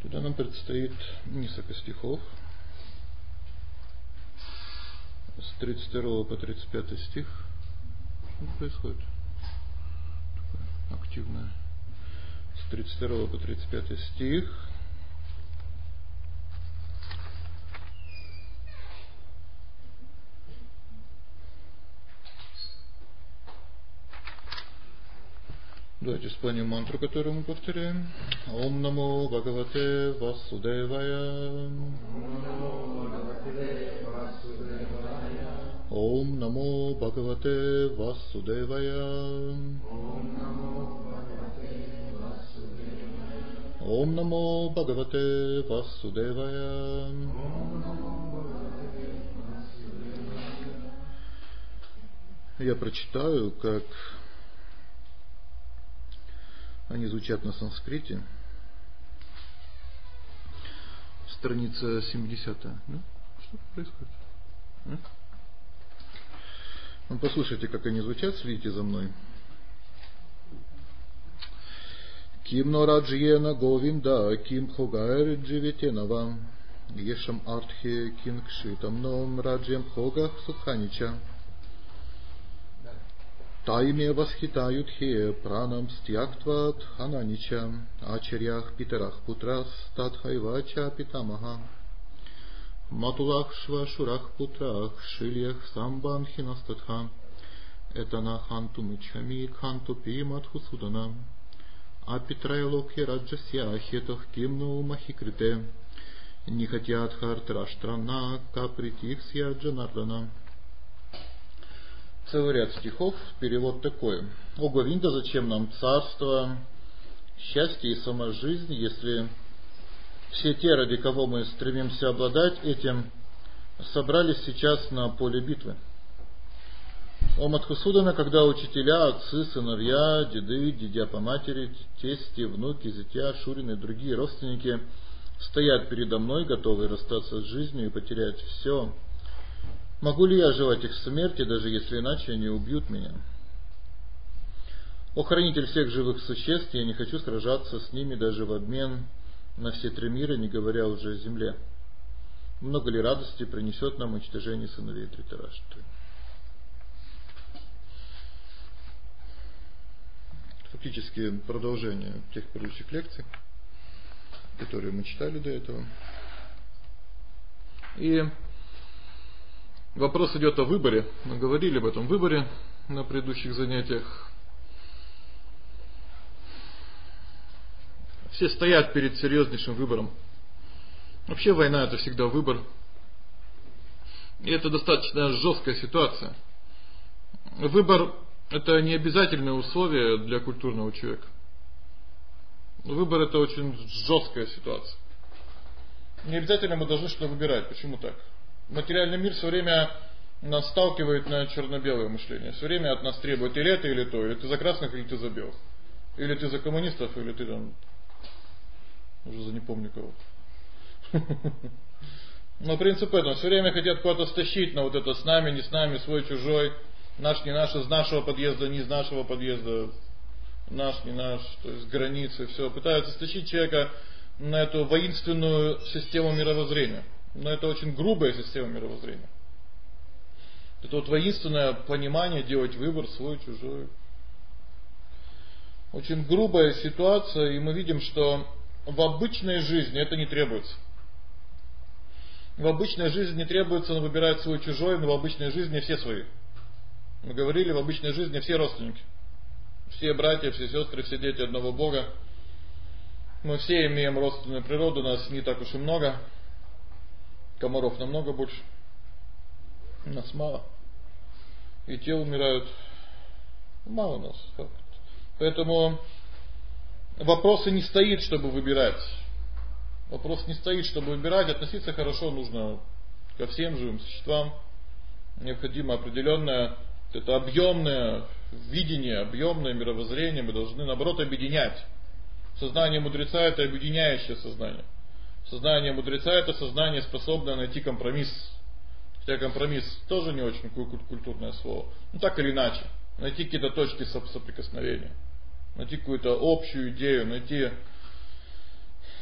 Тогда нам предстоит несколько стихов с 32 по 35 стих. Что происходит? Такое активное. С 32 по 35 стих. Давайте вспомним мантру, которую мы повторяем. Ом намо Бхагавате Васудевая. Ом намо Бхагавате Васудевая. Ом намо Бхагавате Васудевая. Я прочитаю, как они звучат на санскрите. Страница 70. Ну, что происходит? Ну, послушайте, как они звучат, следите за мной. Ким но раджьена говинда, ким хогайр дживитена вам, ешам артхе ким кшитам ном раджьям хогах сукханича. Тайме восхитают хе пранам стьяктват хананича, ачарях питерах путрас татхайвача питамаха, матулах швашурах путрах шильях самбан хинастатха, этана ханту мичхами ханту пиматху судана, а питрайлокхи раджасья хетох кимну махикрите, не хотят хартраштрана капритиксья джанардана. Целый ряд стихов, перевод такой. О Говинда, зачем нам царство, счастье и сама жизнь, если все те, ради кого мы стремимся обладать этим, собрались сейчас на поле битвы? О Мадхусудана, когда учителя, отцы, сыновья, деды, дядя по матери, тести, внуки, зятья, шурины и другие родственники стоят передо мной, готовые расстаться с жизнью и потерять все, могу ли я желать их смерти, даже если иначе они убьют меня? О хранитель всех живых существ, я не хочу сражаться с ними даже в обмен на все три мира, не говоря уже о земле. Много ли радости принесет нам уничтожение сыновей Дритараштры? Фактически продолжение тех предыдущих лекций, которые мы читали до этого. И вопрос идет о выборе. Мы говорили об этом выборе на предыдущих занятиях. Все стоят перед серьезнейшим выбором. Вообще война — это всегда выбор. И это достаточно жесткая ситуация. Выбор — это не обязательное условие для культурного человека. Выбор — это очень жесткая ситуация. Не обязательно мы должны что-то выбирать. Почему так? Материальный мир все время нас сталкивает на черно-белое мышление. Все время от нас требует или это, или то. Или ты за красных, или ты за белых. Или ты за коммунистов, или ты там уже за не помню кого. Но принцип этого. Все время хотят куда-то стащить на вот это с нами, не с нами, свой, чужой. Наш, не наш, из нашего подъезда, не из нашего подъезда. Наш, не наш, то есть границы, все. Пытаются стащить человека на эту воинственную систему мировоззрения. Но это очень грубая система мировоззрения. Это вот воинственное понимание, делать выбор свой, чужой. Очень грубая ситуация, и мы видим, что в обычной жизни это не требуется. В обычной жизни не требуется выбирать свой чужой, но в обычной жизни все свои. Мы говорили, в обычной жизни все родственники. Все братья, все сестры, все дети одного Бога. Мы все имеем родственную природу, нас не так уж и много. Комаров намного больше. Нас мало. И те умирают. Мало нас. Факт. Поэтому вопрос и не стоит, чтобы выбирать. Вопрос не стоит, чтобы выбирать. Относиться хорошо нужно ко всем живым существам. Необходимо определенное, это объемное видение, объемное мировоззрение. Мы должны, наоборот, объединять. Сознание мудреца — это объединяющее сознание. Сознание мудреца — это сознание, способное найти компромисс. Хотя компромисс тоже не очень культурное слово. Ну так или иначе. Найти какие-то точки соприкосновения. Найти какую-то общую идею. Найти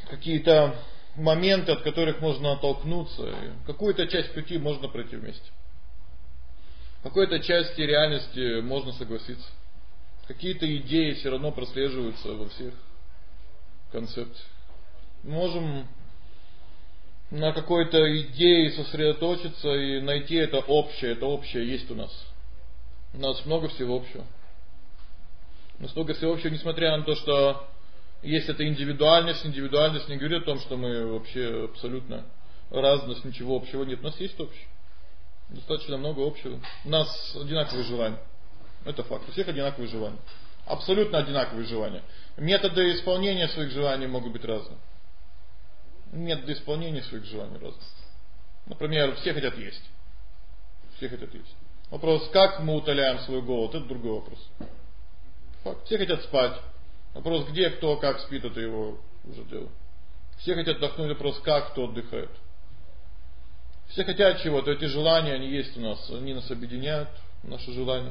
какие-то моменты, от которых можно оттолкнуться. Какую-то часть пути можно пройти вместе. В какой-то части реальности можно согласиться. Какие-то идеи все равно прослеживаются во всех концепциях. Мы можем на какой-то идее сосредоточиться и найти это общее есть у нас. У нас много всего общего. Настолько всего общего, несмотря на то, что есть эта индивидуальность не говорит о том, что мы вообще абсолютно разность, ничего общего нет. У нас есть общее. Достаточно много общего. У нас одинаковые желания. Это факт. У всех одинаковые желания. Абсолютно одинаковые желания. Методы исполнения своих желаний могут быть разные. Методы исполнения своих желаний разные. Например, все хотят есть. Все хотят есть. Вопрос, как мы утоляем свой голод, это другой вопрос. Факт. Все хотят спать. Вопрос, где, кто, как спит, это его уже дело. Все хотят отдохнуть, вопрос, как, кто отдыхает. Все хотят чего-то, эти желания, они есть у нас, они нас объединяют, наши желания.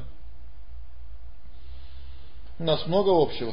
У нас много общего,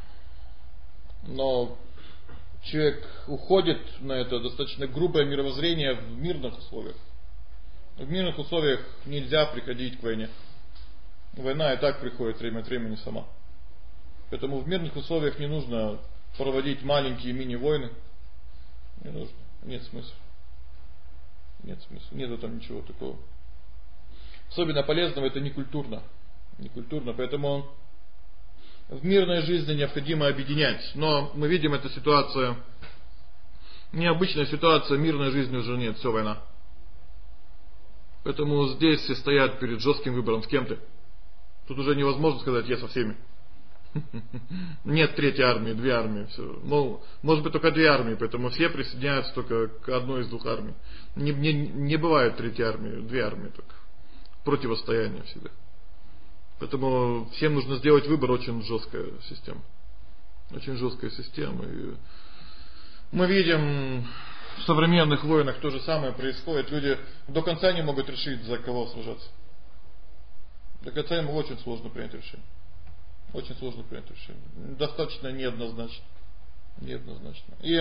но человек уходит на это достаточно грубое мировоззрение в мирных условиях. В мирных условиях нельзя приходить к войне. Война и так приходит время от времени сама. Поэтому в мирных условиях не нужно проводить маленькие мини-войны. Не нужно, нет смысла. Нет смысла, нету там ничего такого. Особенно полезного это не культурно. Не культурно, поэтому в мирной жизни необходимо объединять. Но мы видим, эта ситуация, необычная ситуация, мирной жизни уже нет, все война. Поэтому здесь все стоят перед жестким выбором, с кем ты. Тут уже невозможно сказать, я со всеми. Нет третьей армии, две армии, все. Ну, может быть только две армии, поэтому все присоединяются только к одной из двух армий. Не бывает третьей армии, две армии только. Противостояние всегда. Поэтому всем нужно сделать выбор, очень жесткая система. Очень жесткая система. И мы видим, в современных войнах то же самое происходит. Люди до конца не могут решить, за кого сражаться. До конца им очень сложно принять решение. Очень сложно принять решение. Достаточно неоднозначно. Неоднозначно. И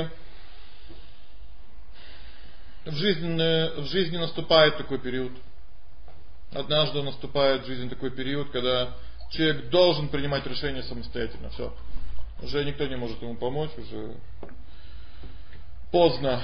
в жизни наступает такой период. Однажды наступает в жизни такой период, когда человек должен принимать решение самостоятельно. Все. Уже никто не может ему помочь, уже поздно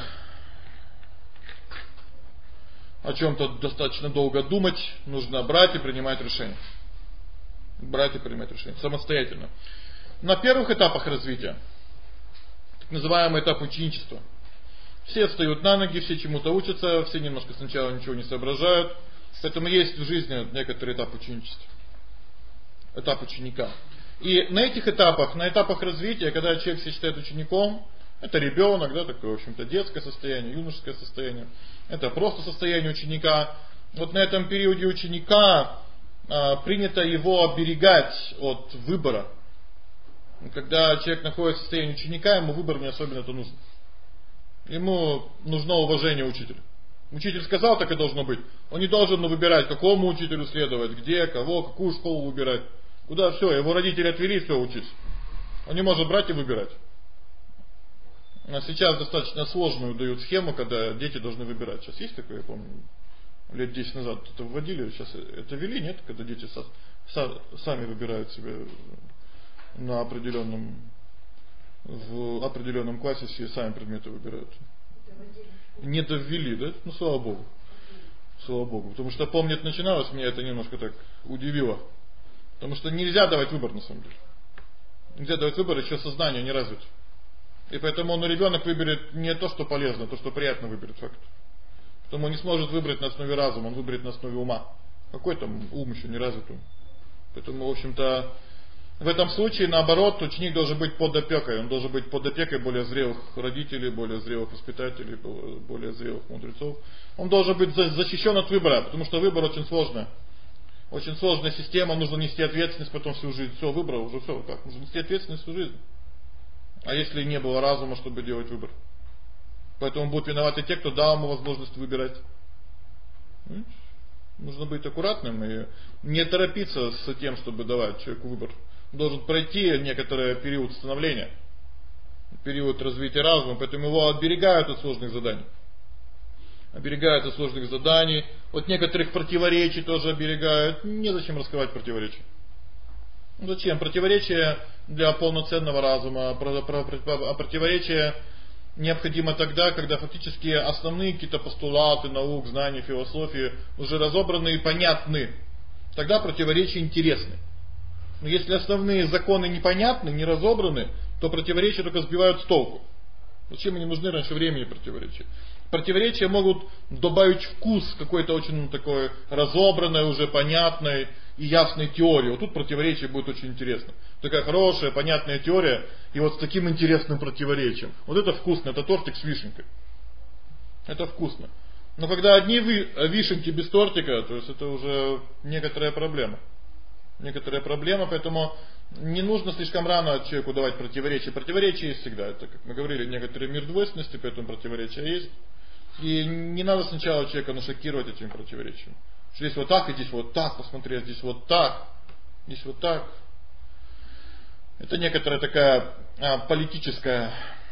о чем-то достаточно долго думать, нужно брать и принимать решение. Брать и принимать решение самостоятельно. На первых этапах развития, так называемый этап ученичества, все встают на ноги, все чему-то учатся, все немножко сначала ничего не соображают. Поэтому есть в жизни некоторый этап ученичества. Этап ученика. И на этих этапах, на этапах развития, когда человек себя считает учеником, это ребенок, да, такое, в общем-то, детское состояние, юношеское состояние. Это просто состояние ученика. Вот на этом периоде ученика принято его оберегать от выбора. Когда человек находится в состоянии ученика, ему выбор не особенно-то нужен. Ему нужно уважение учителя. Учитель сказал, так и должно быть. Он не должен выбирать, какому учителю следовать, где, кого, какую школу выбирать. Куда все, его родители отвели, все, учись. Он не может брать и выбирать. А сейчас достаточно сложную дают схему, когда дети должны выбирать. Сейчас есть такое, я помню, лет 10 назад это вводили, сейчас это ввели, нет? Когда дети сами выбирают себе на в определенном классе все сами предметы выбирают. Не довели, да? Ну, слава Богу. Слава Богу. Потому что, помню, это начиналось, меня это немножко так удивило. Потому что нельзя давать выбор, на самом деле. Нельзя давать выбор, еще сознание не развито. И поэтому ребенок выберет не то, что полезно, а то, что приятно выберет, факт. Поэтому он не сможет выбрать на основе разума, он выберет на основе ума. Какой там ум еще не развит ум. Поэтому, в общем-то, в этом случае, наоборот, ученик должен быть под опекой. Он должен быть под опекой более зрелых родителей, более зрелых воспитателей, более зрелых мудрецов. Он должен быть защищен от выбора, потому что выбор очень сложный. Очень сложная система, нужно нести ответственность потом всю жизнь. Все, выбрал, уже все, как? Нужно нести ответственность всю жизнь. А если не было разума, чтобы делать выбор? Поэтому будут виноваты те, кто дал ему возможность выбирать. Нужно быть аккуратным и не торопиться с тем, чтобы давать человеку выбор. Должен пройти некоторый период становления. период развития разума, поэтому его оберегают от сложных заданий. Оберегают от сложных заданий, от некоторых противоречий тоже оберегают. Незачем раскрывать противоречия. Зачем? Противоречия для полноценного разума, а противоречия необходимо тогда, когда фактически основные какие-то постулаты наук, знаний, философии уже разобраны и понятны. Тогда противоречия интересны. Но если основные законы непонятны, не разобраны, то противоречия только сбивают с толку. Зачем они нужны раньше времени противоречия? Противоречия могут добавить вкус какой-то очень такой разобранной, уже понятной и ясной теории. Вот тут противоречие будет очень интересно. Такая хорошая, понятная теория, и вот с таким интересным противоречием. Вот это вкусно, это тортик с вишенкой. Это вкусно. Но когда одни вишенки без тортика, то есть это уже некоторая проблема. Некоторая проблема, поэтому не нужно слишком рано человеку давать противоречия. Противоречия есть всегда. Это, как мы говорили, некоторые мир двойственности, поэтому противоречия есть. И не надо сначала человека нашокировать этим противоречием. Что здесь вот так, и здесь вот так, посмотри, здесь вот так, здесь вот так. Это некоторая такая политическая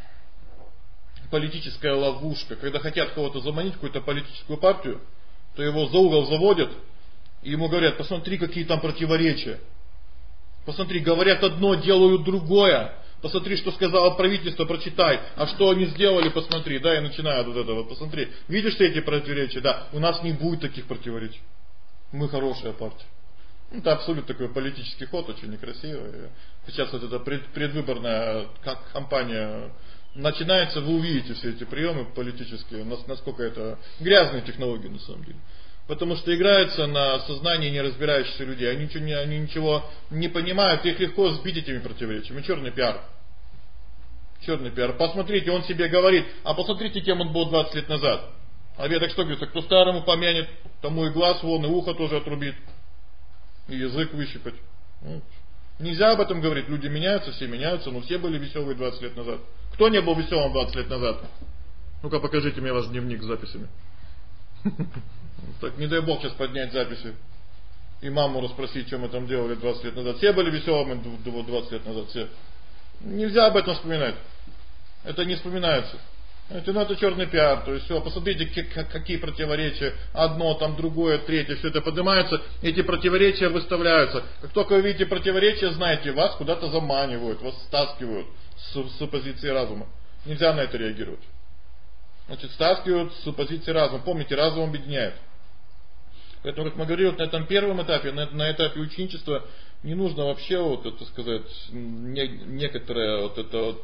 ловушка. Когда хотят кого-то заманить, какую-то политическую партию, то его за угол заводят, и ему говорят: посмотри, какие там противоречия. Посмотри, говорят одно, делают другое. Посмотри, что сказало правительство, прочитай. А что они сделали, посмотри. Да, и начинают вот это вот. Посмотри. Видишь ты эти противоречия? Да, у нас не будет таких противоречий. Мы хорошая партия. Это абсолютно такой политический ход, очень некрасивый. Сейчас вот эта предвыборная кампания начинается, вы увидите все эти приемы политические, насколько это грязные технологии на самом деле. Потому что играются на сознании не разбирающихся людей. Они ничего не понимают, их легко сбить этими противоречиями. Черный пиар. Черный пиар. Посмотрите, он себе говорит, а посмотрите, кем он был 20 лет назад. А я так что говорю, кто старому помянет, тому и глаз вон, и ухо тоже отрубит. И язык выщипать. Нельзя об этом говорить. Люди меняются, все меняются, но все были веселые 20 лет назад. Кто не был веселым 20 лет назад? Ну-ка покажите мне ваш дневник с записями. Так не дай бог сейчас поднять записи и маму расспросить, что мы там делали 20 лет назад. Все были веселыми 20 лет назад, все. Нельзя об этом вспоминать. Это не вспоминается. Это черный пиар. То есть все, посмотрите, какие противоречия. Одно, там другое, третье, все это поднимается. Эти противоречия выставляются. Как только вы видите противоречия, знаете, вас куда-то заманивают, вас стаскивают с позиции разума. Нельзя на это реагировать. Значит, стаскивают с позиции разума. Помните, разум объединяет. Поэтому, как мы говорили, вот на этом первом этапе, на этапе ученичества, не нужно вообще вот это сказать, некоторое вот это вот,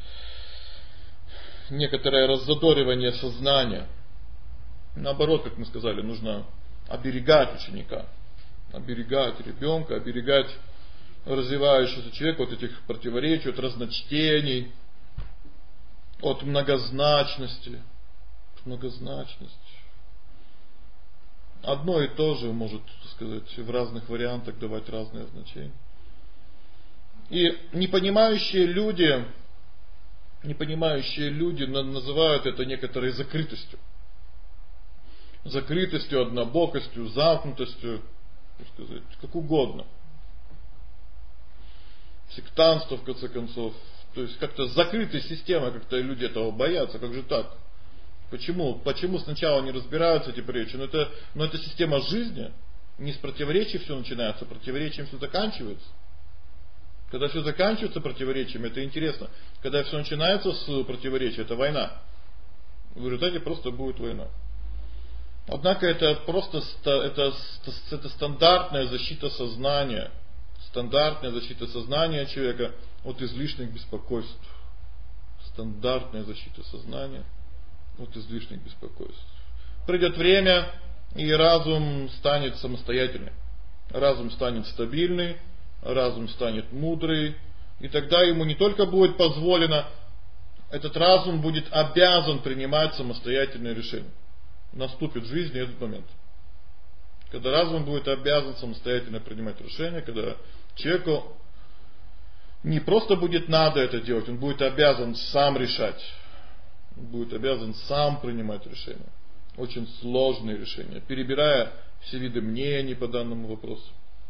некоторое раззадоривание сознания. Наоборот, как мы сказали, нужно оберегать ученика, оберегать ребенка, оберегать развивающегося человека от этих противоречий, от разночтений, от многозначности. Одно и то же может, так сказать, в разных вариантах давать разные значения. И непонимающие люди называют это некоторой закрытостью. Закрытостью, однобокостью, замкнутостью, так сказать, как угодно. Сектантство, в конце концов. То есть как-то закрытая система, как-то люди этого боятся. Как же так? Почему сначала не разбираются эти противоречия? Но это система жизни. Не с противоречий все начинается, а противоречием все заканчивается. Когда все заканчивается противоречием, это интересно. Когда все начинается с противоречия, это война. В результате просто будет война. Однако это просто это стандартная защита сознания. Стандартная защита сознания человека от излишних беспокойств. Стандартная защита сознания от излишних беспокойств. Придет время, и разум станет самостоятельным. Разум станет стабильный, разум станет мудрый, и тогда ему не только будет позволено, этот разум будет обязан принимать самостоятельные решения. Наступит в жизни этот момент. Когда разум будет обязан самостоятельно принимать решения, когда человеку не просто будет надо это делать, он будет обязан сам решать. Он будет обязан сам принимать решения. Очень сложные решения, перебирая все виды мнений по данному вопросу.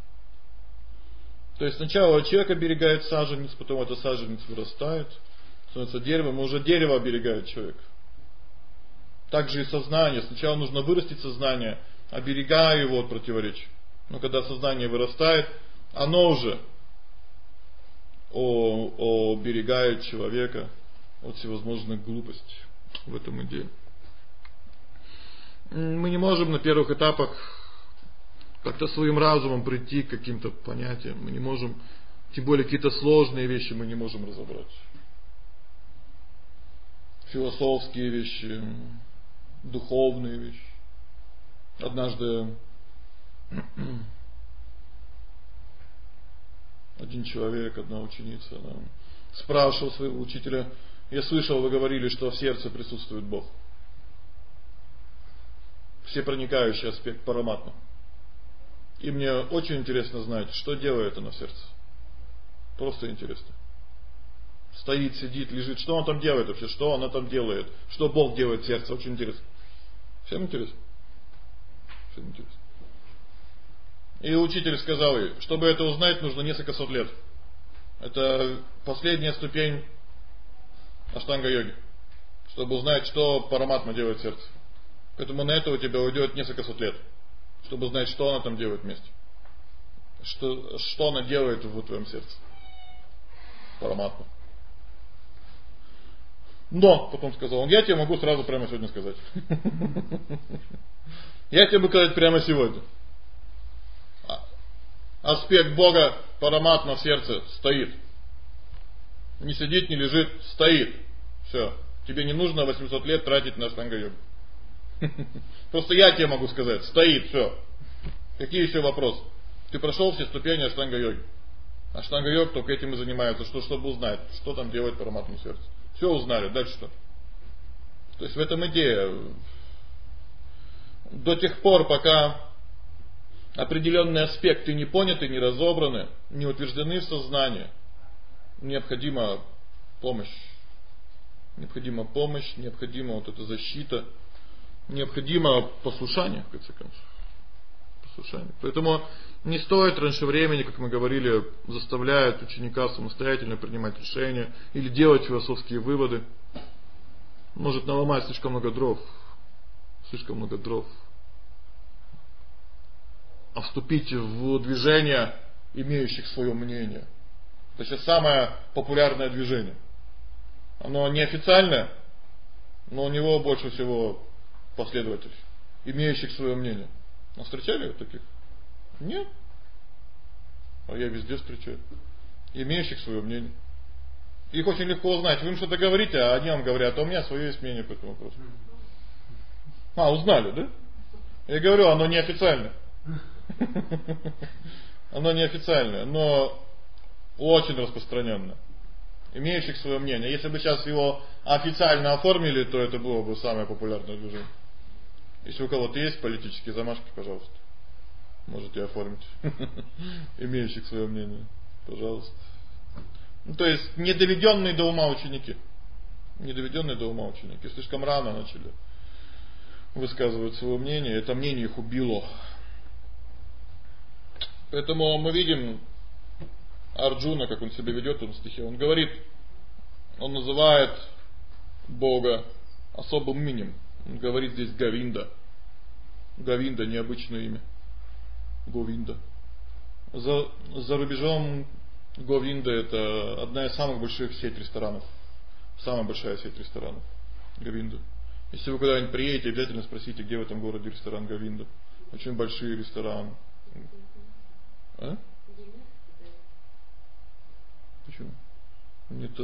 То есть сначала человек оберегает саженец, потом эта саженец вырастает, становится деревом, и уже дерево оберегает человека. Также и сознание. Сначала нужно вырастить сознание, оберегая его от противоречий. Но когда сознание вырастает, оно уже оберегает человека от всевозможных глупостей. В этом идея. Мы не можем на первых этапах как-то своим разумом прийти к каким-то понятиям. Мы не можем, тем более какие-то сложные вещи мы не можем разобрать. Философские вещи, духовные вещи. Однажды один человек, одна ученица, она спрашивала своего учителя: я слышал, вы говорили, что в сердце присутствует Бог. Всепроникающий аспект параматма. И мне очень интересно знать, что делает оно в сердце. Просто интересно. Стоит, сидит, лежит. Что он там делает вообще? Что она там делает? Что Бог делает в сердце? Очень интересно. Всем интересно? Всем интересно. И учитель сказал ей, чтобы это узнать, нужно несколько сот лет. Это последняя ступень аштанга-йоги. Чтобы узнать, что параматма делает в сердце. Поэтому на это у тебя уйдет несколько сот лет. Чтобы узнать, что она там делает вместе. Что она делает в твоем сердце. Параматма. Но, потом сказал он, я тебе могу сразу прямо сегодня сказать. Я тебе могу сказать прямо сегодня. Аспект Бога, параматма в сердце стоит. Не сидит, не лежит, стоит. Все. Тебе не нужно 800 лет тратить на аштанга-йогу. Просто я тебе могу сказать, стоит, все. Какие еще вопросы? Ты прошел все ступени аштанга-йоги. Аштанга-йог только этим и занимается, чтобы узнать, что там делает параматма в сердце. Все узнали, дальше что? То есть в этом идея. До тех пор, пока определенные аспекты не поняты, не разобраны, не утверждены в сознании, необходима помощь. Необходима помощь, необходима вот эта защита, необходимо послушание, в конце концов. Послушание. Поэтому не стоит раньше времени, как мы говорили, заставлять ученика самостоятельно принимать решения или делать философские выводы. Может наломать слишком много дров. Слишком много дров. А вступить в движение, имеющих свое мнение. Это сейчас самое популярное движение. Оно неофициальное, но у него больше всего последователей, имеющих свое мнение. А встречали таких? Нет. А я везде встречаю. Имеющих свое мнение. Их очень легко узнать. Вы им что-то говорите, а они вам говорят, а у меня свое есть мнение по этому вопросу. Узнали, да? Я говорю, оно неофициальное. Оно неофициальное, но очень распространенное. Имеющих свое мнение. Если бы сейчас его официально оформили, то это было бы самое популярное движение. Если у кого-то есть политические замашки, пожалуйста, можете оформить. Имеющих свое мнение, пожалуйста. То есть недоведенные до ума ученики. Недоведенные до ума ученики. Слишком рано начали высказывать свое мнение. Это мнение их убило. Поэтому мы видим Арджуна, как он себя ведет в этом стихе. Он говорит, он называет Бога особым именем. Он говорит здесь Говинда. Говинда, необычное имя. Говинда. За рубежом Говинда — это одна из самых больших сеть ресторанов. Самая большая сеть ресторанов. Говинда. Если вы когда-нибудь приедете, обязательно спросите, где в этом городе ресторан Говинда. Очень большие рестораны. А? Почему? Нет,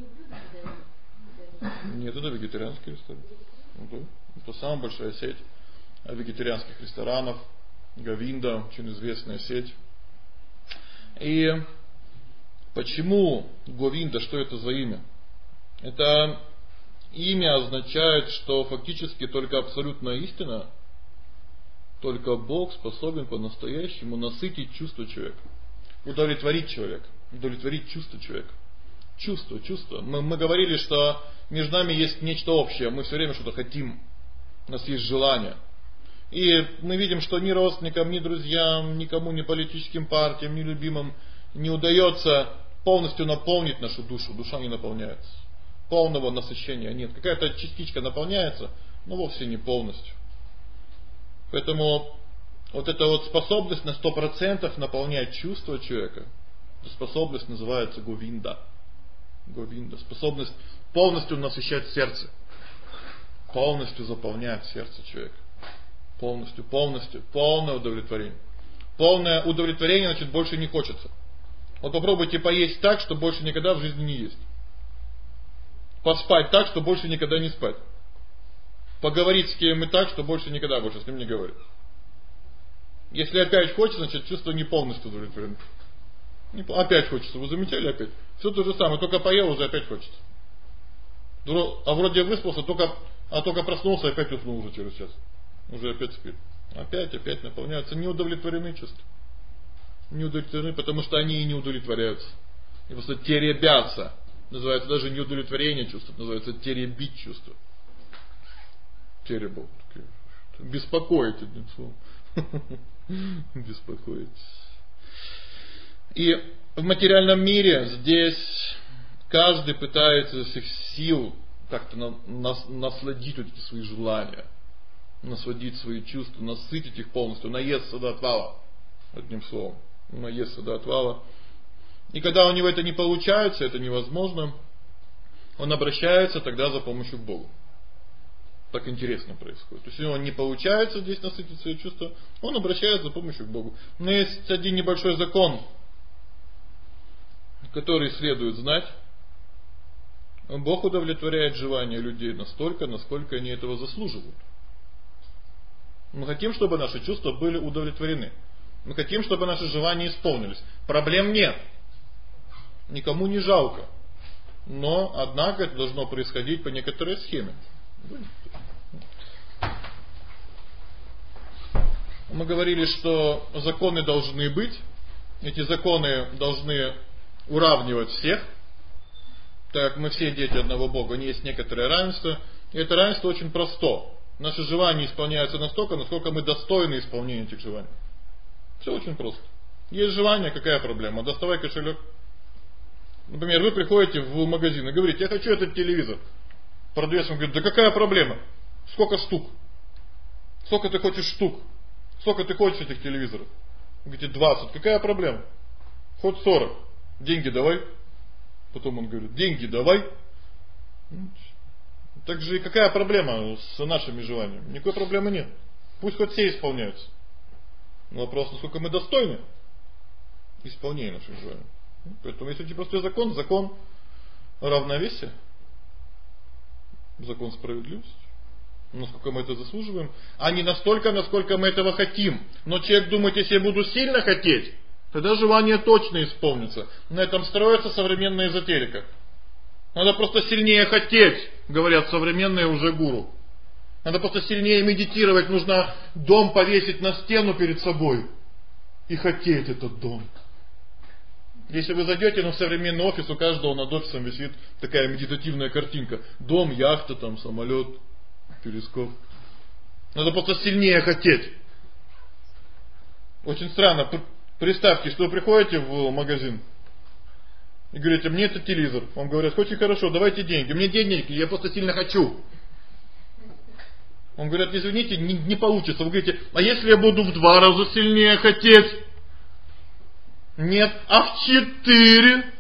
это вегетарианский ресторан. Это самая большая сеть вегетарианских ресторанов. Говинда, очень известная сеть. И почему Говинда, что это за имя? Это имя означает, что фактически только абсолютная истина, только Бог способен по-настоящему насытить чувства человека, удовлетворить человека, удовлетворить чувства человека. Чувства. Мы говорили, что между нами есть нечто общее, мы все время что-то хотим, у нас есть желание. И мы видим, что ни родственникам, ни друзьям, никому, ни политическим партиям, ни любимым не удается полностью наполнить нашу душу. Душа не наполняется. полного насыщения нет. Какая-то частичка наполняется, но вовсе не полностью. Поэтому вот эта вот способность на 100% наполнять чувства человека, эта способность называется говинда. Говинда. Способность полностью насыщать сердце. Полностью заполнять сердце человека. Полностью. Полное удовлетворение. Полное удовлетворение, значит, больше не хочется. Вот попробуйте поесть так, что больше никогда в жизни не есть. Поспать так, что больше никогда не спать. Поговорить с кем-то так, что больше никогда с ним не говорить. Если опять хочется, значит, чувство не полностью удовлетворено. Опять хочется. Вы замечали опять? Все то же самое, только поел, уже опять хочется. А вроде выспался, только проснулся, опять уснул уже через час. Уже опять спит. Опять наполняются. Не удовлетворены чувства. Не удовлетворены, потому что они и не удовлетворяются. И просто теребятся. Называется даже не удовлетворение чувства, называется теребить чувства. Теребл. Беспокоить одним словом. Беспокоить. И в материальном мире здесь каждый пытается из всех сил как-то насладить вот эти свои желания. Насладить свои чувства, насытить их полностью, наесться до отвала. Одним словом. Наесться до отвала. И когда у него это не получается, это невозможно, он обращается тогда за помощью к Богу. Так интересно происходит. То есть, если он не получается здесь насытить свои чувства, он обращается за помощью к Богу. Но есть один небольшой закон, который следует знать. Бог удовлетворяет желания людей настолько, насколько они этого заслуживают. Мы хотим, чтобы наши чувства были удовлетворены. Мы хотим, чтобы наши желания исполнились. Проблем нет. Никому не жалко. Но, однако, это должно происходить по некоторой схеме. Мы говорили, что законы должны быть. Эти законы должны уравнивать всех. Так как мы все дети одного Бога, не есть некоторое равенство. И это равенство очень просто. Наши желания исполняются настолько, насколько мы достойны исполнения этих желаний. Все очень просто. Есть желание, какая проблема? Доставай кошелек. Например, вы приходите в магазин и говорите: я хочу этот телевизор. Продавец вам говорит: да какая проблема? Сколько штук? Сколько ты хочешь штук? Сколько ты хочешь этих телевизоров? Вы говорите: 20. Какая проблема? Хоть 40. Деньги давай. Потом он говорит: деньги давай. Так же и какая проблема с нашими желаниями? Никакой проблемы нет. Пусть хоть все исполняются. Но вопрос, насколько мы достойны исполнения наших желаний. Поэтому есть очень простой закон. Закон равновесия. Закон справедливости. Насколько мы это заслуживаем. А не настолько, насколько мы этого хотим. Но человек думает: если я буду сильно хотеть, тогда желание точно исполнится. На этом строится современная эзотерика. Надо просто сильнее хотеть, говорят современные уже гуру. Надо просто сильнее медитировать. Нужно дом повесить на стену перед собой. И хотеть этот дом. Если вы зайдете на современный офис, у каждого над офисом висит такая медитативная картинка. Дом, яхта, там, самолет, перископ. Надо просто сильнее хотеть. Очень странно. Представьте, что вы приходите в магазин и говорите: мне этот телевизор. Вам говорят: очень хорошо, давайте деньги. Мне деньги, я просто сильно хочу. Он говорит: извините, не получится. Вы говорите: а если я буду в 2 раза сильнее хотеть? Нет, а в 4?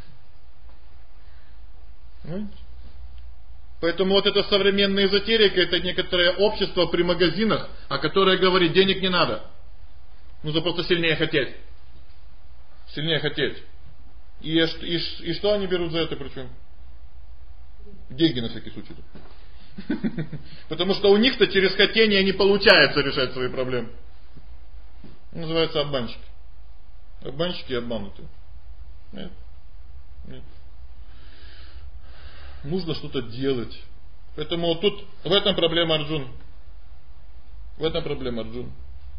Поэтому вот эта современная эзотерика, это некоторое общество при магазинах, которое говорит: денег не надо. Нужно просто сильнее хотеть. Сильнее хотеть. И что они берут за это причем? Деньги на всякий случай. Потому что у них-то через хотение не получается решать свои проблемы. Называется обманщики. Обманщики и обманутые. Нет. Нужно что-то делать. Поэтому тут в этом проблема Арджун. В этом проблема Арджун.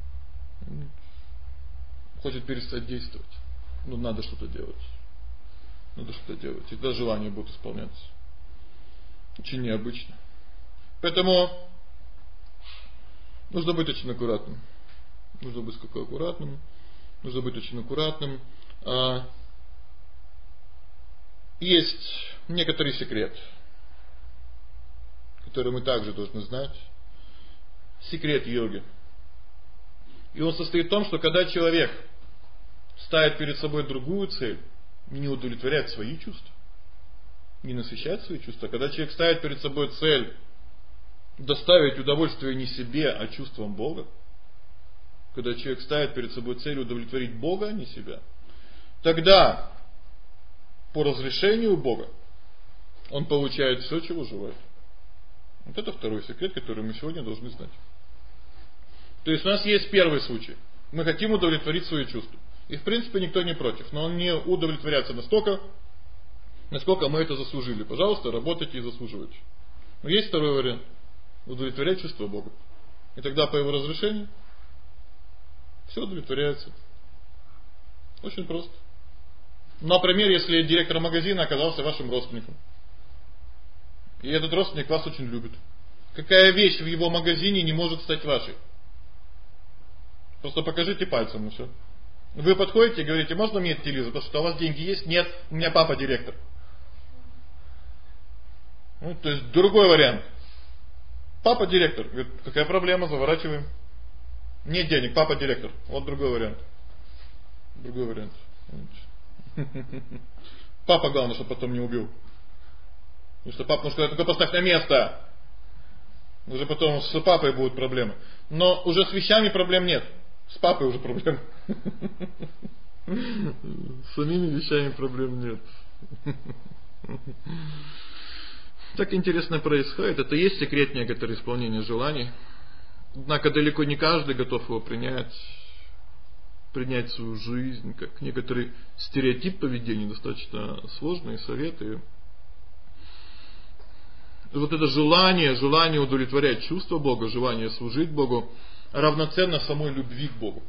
Хочет перестать действовать. Но надо что-то делать. Надо что-то делать. И тогда желания будут исполняться. Очень необычно. Поэтому нужно быть очень аккуратным. Нужно быть сколько аккуратным. Нужно быть очень аккуратным. Есть некоторый секрет. который мы также должны знать. Секрет йоги. И он состоит в том, что когда человек ставит перед собой другую цель, не удовлетворяет свои чувства, не насыщает свои чувства, когда человек ставит перед собой цель доставить удовольствие не себе, а чувствам Бога, когда человек ставит перед собой цель удовлетворить Бога, а не себя, тогда по разрешению Бога он получает все, чего желает. Вот это второй секрет, который мы сегодня должны знать. То есть у нас есть первый случай. Мы хотим удовлетворить свои чувства. И в принципе никто не против. Но он не удовлетворяется настолько, насколько мы это заслужили. Пожалуйста, работайте и заслуживайте. Но есть второй вариант. Удовлетворять чувства Бога. И тогда по его разрешению все удовлетворяется. Очень просто. Например, если директор магазина оказался вашим родственником. И этот родственник вас очень любит. Какая вещь в его магазине не может стать вашей? Просто покажите пальцем и все. Вы подходите и говорите: можно мне этот телевизор, потому что у вас деньги есть? Нет, у меня папа директор. Ну, то есть другой вариант. Папа директор. Говорит: какая проблема, заворачиваем. Нет денег, папа директор. Вот другой вариант. Другой вариант. Папа главное, чтобы потом не убил. Потому что папа, сказать: только поставь на место. Уже потом с папой будут проблемы. Но уже с вещами проблем нет. С папой уже проблем. С самими вещами проблем нет. Так интересно происходит. Это и есть секрет некоторых исполнения желаний. Однако далеко не каждый готов его принять в свою жизнь, как некоторый стереотип поведения, достаточно сложные советы. И вот это желание удовлетворять чувства Бога, желание служить Богу, равноценно самой любви к Богу.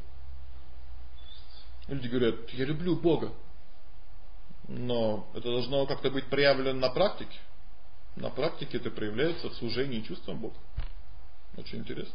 Люди говорят: я люблю Бога. Но это должно как-то быть проявлено на практике. На практике это проявляется в служении чувствам Бога. Очень интересно.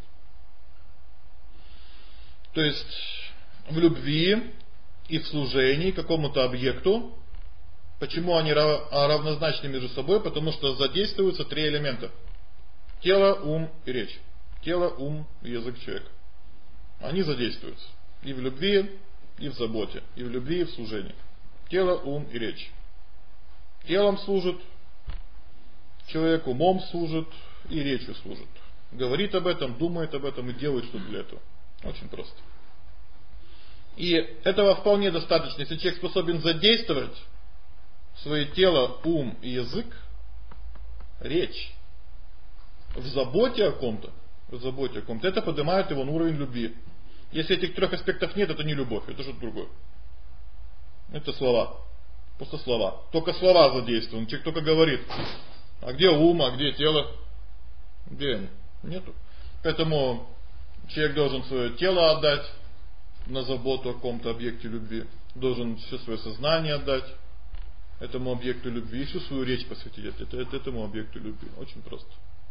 То есть в любви и в служении какому-то объекту. Почему они равнозначны между собой? Потому что задействуются три элемента: тело, ум и речь. Тело, ум и язык человека. Они задействуются и в любви, и в заботе, и в любви, и в служении. Тело, ум и речь. Телом служит человек, умом служит и речью служит. Говорит об этом, думает об этом и делает что-то для этого. Очень просто. И этого вполне достаточно. Если человек способен задействовать свое тело, ум и язык, речь в заботе о ком-то, это поднимает его на уровень любви. Если этих трех аспектов нет, это не любовь, это что-то другое. Это слова. Просто слова. Только слова задействованы. Человек только говорит: а где ум, а где тело? Где они? Нету. Поэтому человек должен свое тело отдать на заботу о каком-то объекте любви. Должен все свое сознание отдать этому объекту любви. И всю свою речь посвятить этому объекту любви. Очень просто.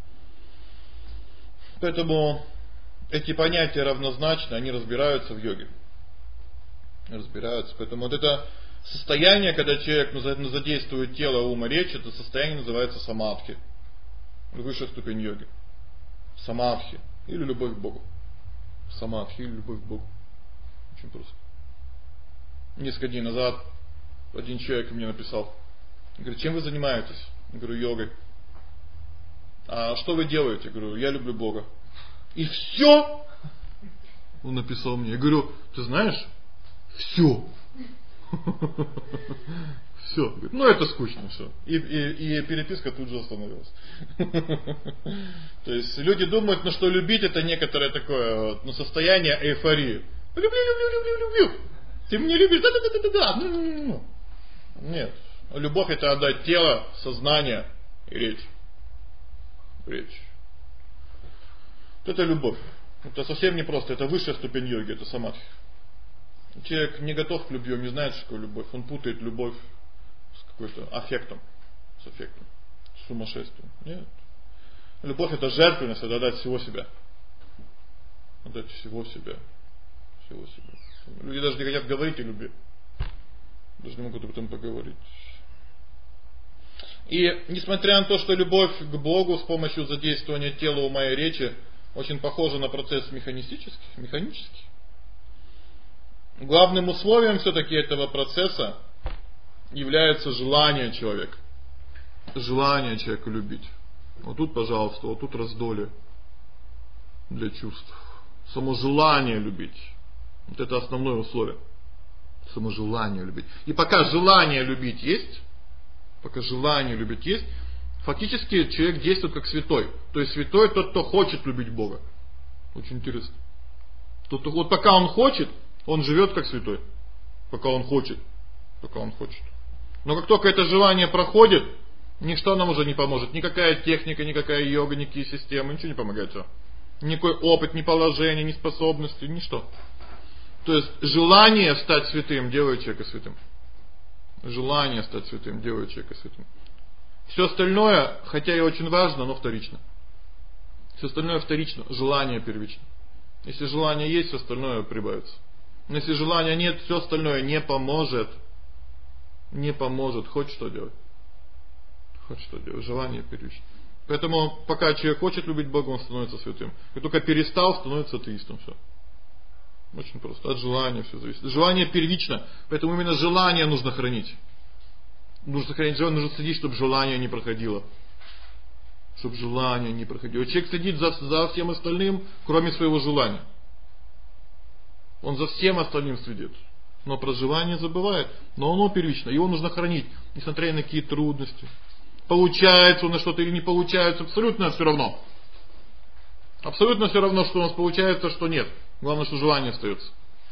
Поэтому эти понятия равнозначны, они разбираются в йоге. Поэтому вот это состояние, когда человек задействует тело, ум и речь, это состояние называется самадхи. Высшая ступень йоги. Самадхи. Или любовь к Богу. Самадхи или любовь к Богу. Очень просто. Несколько дней назад один человек мне написал. Говорит: чем вы занимаетесь? Я говорю: йогой. А что вы делаете? Я говорю: я люблю Бога. И все? Он написал мне. Я говорю: ты знаешь, все. Все. Ну это скучно все. И переписка тут же остановилась. То есть люди думают, что любить это некоторое такое состояние эйфории. Люблю. Ты меня любишь? Да. Нет. Любовь — это отдать тело, сознание и речь. Это любовь. Это совсем не просто. Это высшая ступень йоги, это самадхи. Человек не готов к любви, он не знает, что такое любовь. Он путает любовь с какой-то аффектом. С аффектом. С сумасшествием. Нет. Любовь — это жертвенность, это отдать всего себя. Отдать всего себя. Люди даже не хотят говорить о любви. Даже не могут об этом поговорить. И несмотря на то, что любовь к Богу с помощью задействования тела, ума и речи очень похожа на процесс механический, главным условием все-таки этого процесса является желание человека. Желание человека любить. Вот тут, пожалуйста, вот тут раздолье для чувств. Само желание любить. Вот это основное условие. Само желание любить. И пока желание любить есть, фактически человек действует как святой. То есть святой тот, кто хочет любить Бога. Очень интересно. Вот пока он хочет, он живет как святой. Пока он хочет. Но как только это желание проходит, ничто нам уже не поможет. Никакая техника, никакая йога, никакие системы, ничего не помогает. Все. Никакой опыт, ни положение, ни способности, ничто. То есть желание стать святым делает человека святым. Желание стать святым делает человека святым. Все остальное, хотя и очень важно, но вторично. Все остальное вторично, желание первично. Если желание есть, все остальное прибавится. Но если желания нет, все остальное не поможет. Не поможет. Хоть что делать. Желание первично. Поэтому пока человек хочет любить Бога, он становится святым. Как только перестал, становится атеистом. Все. Очень просто. От желания все зависит. Желание первично. Поэтому именно желание нужно хранить. Нужно сохранить желание, нужно следить, чтобы желание не проходило. Человек следит за всем остальным, кроме своего желания. Он за всем остальным следит. Но про желание забывает. Но оно первично. Его нужно хранить. Несмотря на какие трудности. Получается у нас что-то или не получается. Абсолютно все равно. Абсолютно все равно, что у нас получается, что нет. Главное, что желание остается.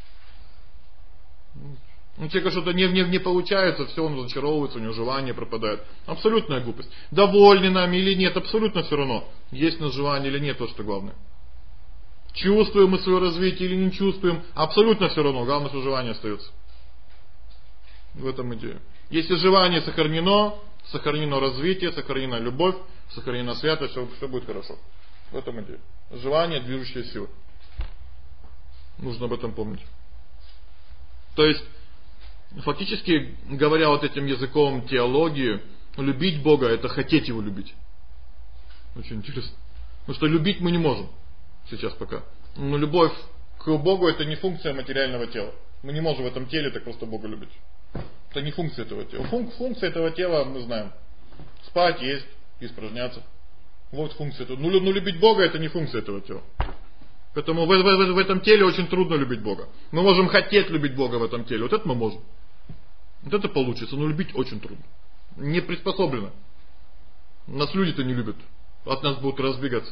У человека что-то не получается, все, он разочаровывается, у него желание пропадает. Абсолютная глупость. Довольны нами или нет, абсолютно все равно. Есть у нас желание или нет, то, что главное. Чувствуем мы свое развитие или не чувствуем, абсолютно все равно. Главное, что желание остается. В этом идея. Если желание сохранено развитие, сохранена любовь, сохранена святость, все будет хорошо. В этом идея. Желание — движущая сила. Нужно об этом помнить. То есть, фактически, говоря вот этим языком теологии, любить Бога — это хотеть Его любить. Очень интересно. Потому что любить мы не можем. Сейчас пока. Но любовь к Богу — это не функция материального тела. Мы не можем в этом теле так просто Бога любить. Это не функция этого тела. Функция этого тела мы знаем. Спать, есть, испражняться. Вот функция этого. Но любить Бога — это не функция этого тела. Поэтому в этом теле очень трудно любить Бога. Мы можем хотеть любить Бога в этом теле. Вот это мы можем. Вот это получится. Но любить очень трудно. Не приспособлено. Нас люди-то не любят. От нас будут разбегаться.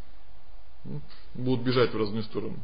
Будут бежать в разные стороны.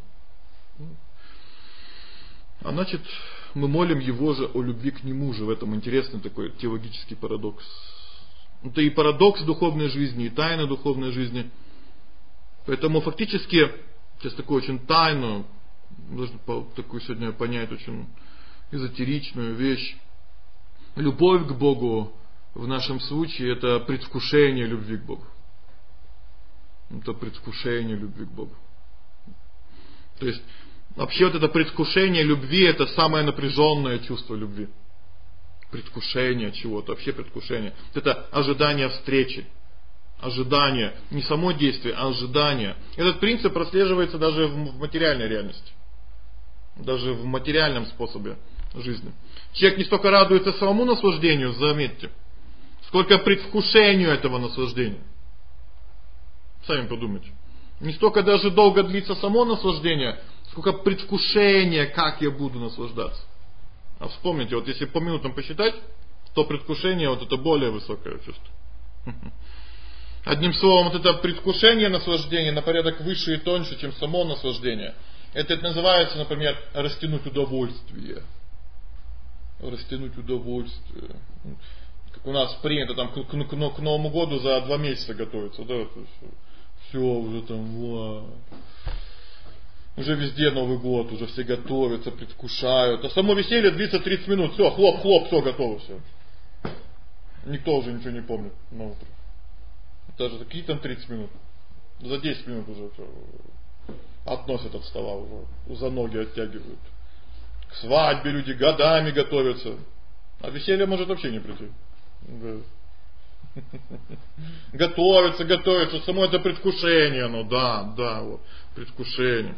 А значит, мы молим Его же о любви к Нему же. В этом интересный такой теологический парадокс. Это и парадокс духовной жизни, и тайна духовной жизни. Поэтому фактически, сейчас такую очень тайную, должны такую сегодня понять очень эзотеричную вещь. Любовь к Богу в нашем случае — это предвкушение любви к Богу. Это предвкушение любви к Богу. То есть, вообще вот это предвкушение любви — это самое напряженное чувство любви. Предвкушение чего-то, вообще предвкушение. Это ожидание встречи. Ожидание. Не само действие, а ожидание. Этот принцип прослеживается даже в материальной реальности. Даже в материальном способе жизни. Человек не столько радуется самому наслаждению, заметьте, сколько предвкушению этого наслаждения. Сами подумайте. Не столько даже долго длится само наслаждение, сколько предвкушение, как я буду наслаждаться. А вспомните, вот если по минутам посчитать, то предвкушение вот это более высокое чувство. Одним словом, вот это предвкушение наслаждения на порядок выше и тоньше, чем само наслаждение. Это называется, например, растянуть удовольствие. Растянуть удовольствие. Как у нас принято там к Новому году за 2 месяца готовиться. Да, все уже там, уже везде Новый год, уже все готовятся, предвкушают. А само веселье длится 30 минут. Все, хлоп, все готово, все. Никто уже ничего не помнит на утро. Даже какие там 30 минут. За 10 минут уже все относят от стола, уже за ноги оттягивают. К свадьбе люди годами готовятся. А веселье может вообще не прийти. Да. Готовится, само это предвкушение, вот, предвкушение.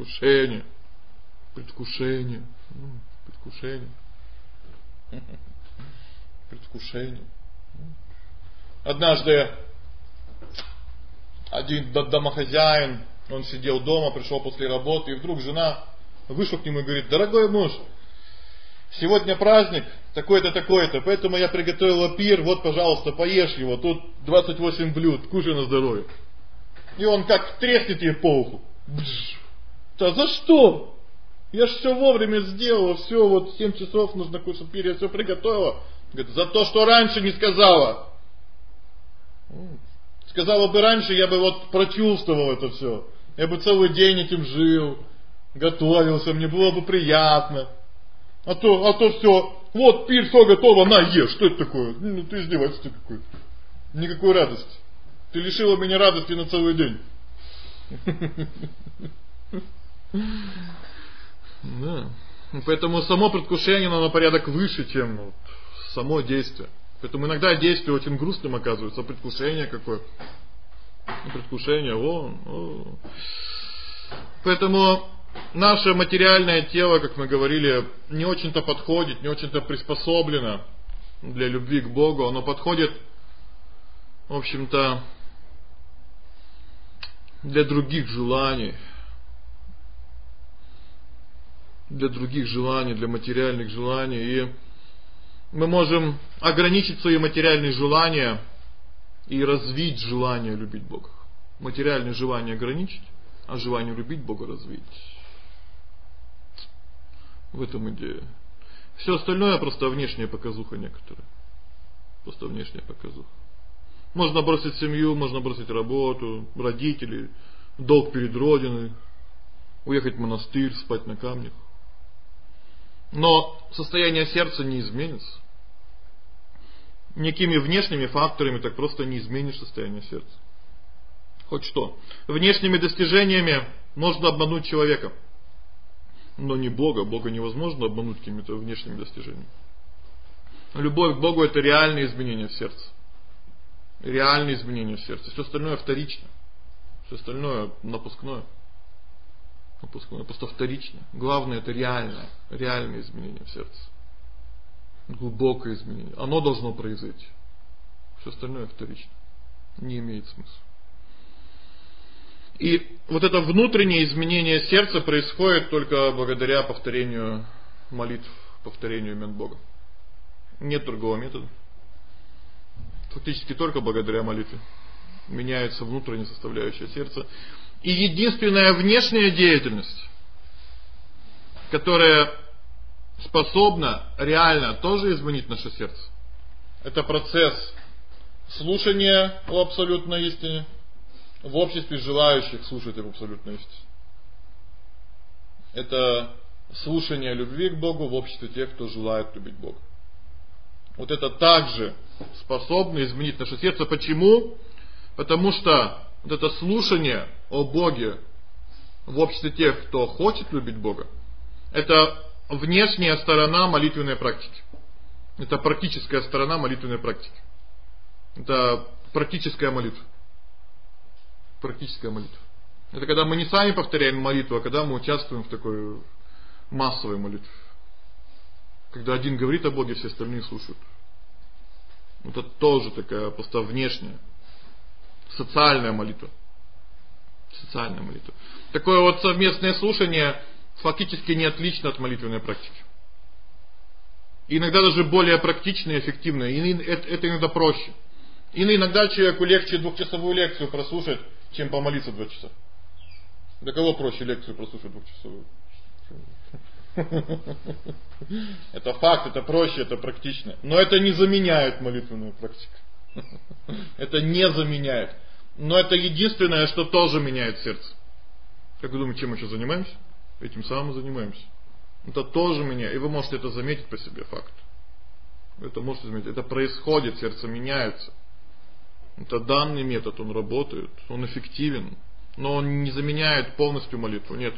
Однажды один домохозяин, он сидел дома, пришел после работы, и вдруг жена вышла к нему и говорит: дорогой муж, сегодня праздник, такой-то, такой-то, поэтому я приготовила пир, вот, пожалуйста, поешь его, тут 28 блюд, кушай на здоровье. И он как треснет ей по уху. Да за что? Я ж все вовремя сделала, все, вот 7 часов нужно кушать пир, я все приготовила. Говорит: за то, что раньше не сказала. Сказала бы раньше, я бы вот прочувствовал это все. Я бы целый день этим жил, готовился, мне было бы приятно. А то все, вот пир, все готово, на, ешь. Что это такое? Ну ты издевательство какое-то. Никакой радости. Ты лишила меня радости на целый день. Да. Поэтому само предвкушение, оно на порядок выше, чем вот само действие. Поэтому иногда действие очень грустным оказывается, а предвкушение какое. Предвкушение, Поэтому наше материальное тело, как мы говорили, не очень-то подходит, не очень-то приспособлено для любви к Богу. Оно подходит, в общем-то, для других желаний. Для материальных желаний. И мы можем ограничить свои материальные желания и развить желание любить Бога. Материальные желания ограничить, а желание любить Бога развить. В этом идея. Все остальное просто внешняя показуха некоторая. Просто внешняя показуха. Можно бросить семью, можно бросить работу, родителей, долг перед Родиной, уехать в монастырь, спать на камнях. Но состояние сердца не изменится. Никакими внешними факторами так просто не изменишь состояние сердца. Хоть что. Внешними достижениями можно обмануть человека. Но не Бога. Бога невозможно обмануть какими-то внешними достижениями. Любовь к Богу — это реальные изменения в сердце. Реальные изменения в сердце. Все остальное вторично. Все остальное напускное. Просто вторично. Главное — это реальное изменение в сердце. Глубокое изменение. Оно должно произойти. Все остальное вторично. Не имеет смысла. И вот это внутреннее изменение сердца происходит только благодаря повторению молитв, повторению имен Бога. Нет другого метода. Фактически только благодаря молитве меняется внутренняя составляющая сердца. И единственная внешняя деятельность, которая способна реально тоже изменить наше сердце, это процесс слушания о абсолютной истине в обществе желающих слушать об абсолютной истине. Это слушание любви к Богу в обществе тех, кто желает любить Бога. Вот это также способно изменить наше сердце. Почему? Потому что вот это слушание о Боге в обществе тех, кто хочет любить Бога, это внешняя сторона молитвенной практики. Это практическая сторона молитвенной практики. Это практическая молитва. Практическая молитва. Это когда мы не сами повторяем молитву, а когда мы участвуем в такой массовой молитве. Когда один говорит о Боге, все остальные слушают. Это тоже такая просто внешняя социальная молитва. Социальная молитва. Такое вот совместное слушание фактически не отлично от молитвенной практики. И иногда даже более практично и эффективно. И это иногда проще. И иногда человеку легче 2-часовую лекцию прослушать, чем помолиться 2 часа. Для кого проще лекцию прослушать 2-часовую? Это факт, это проще, это практично. Но это не заменяет молитвенную практику. Это не заменяет. Но это единственное, что тоже меняет сердце. Как вы думаете, чем мы сейчас занимаемся? Этим самым занимаемся. Это тоже меняет. И вы можете это заметить по себе, факт. Вы это можете заметить. Это происходит, сердце меняется. Это данный метод, он работает, он эффективен. Но он не заменяет полностью молитву, нет.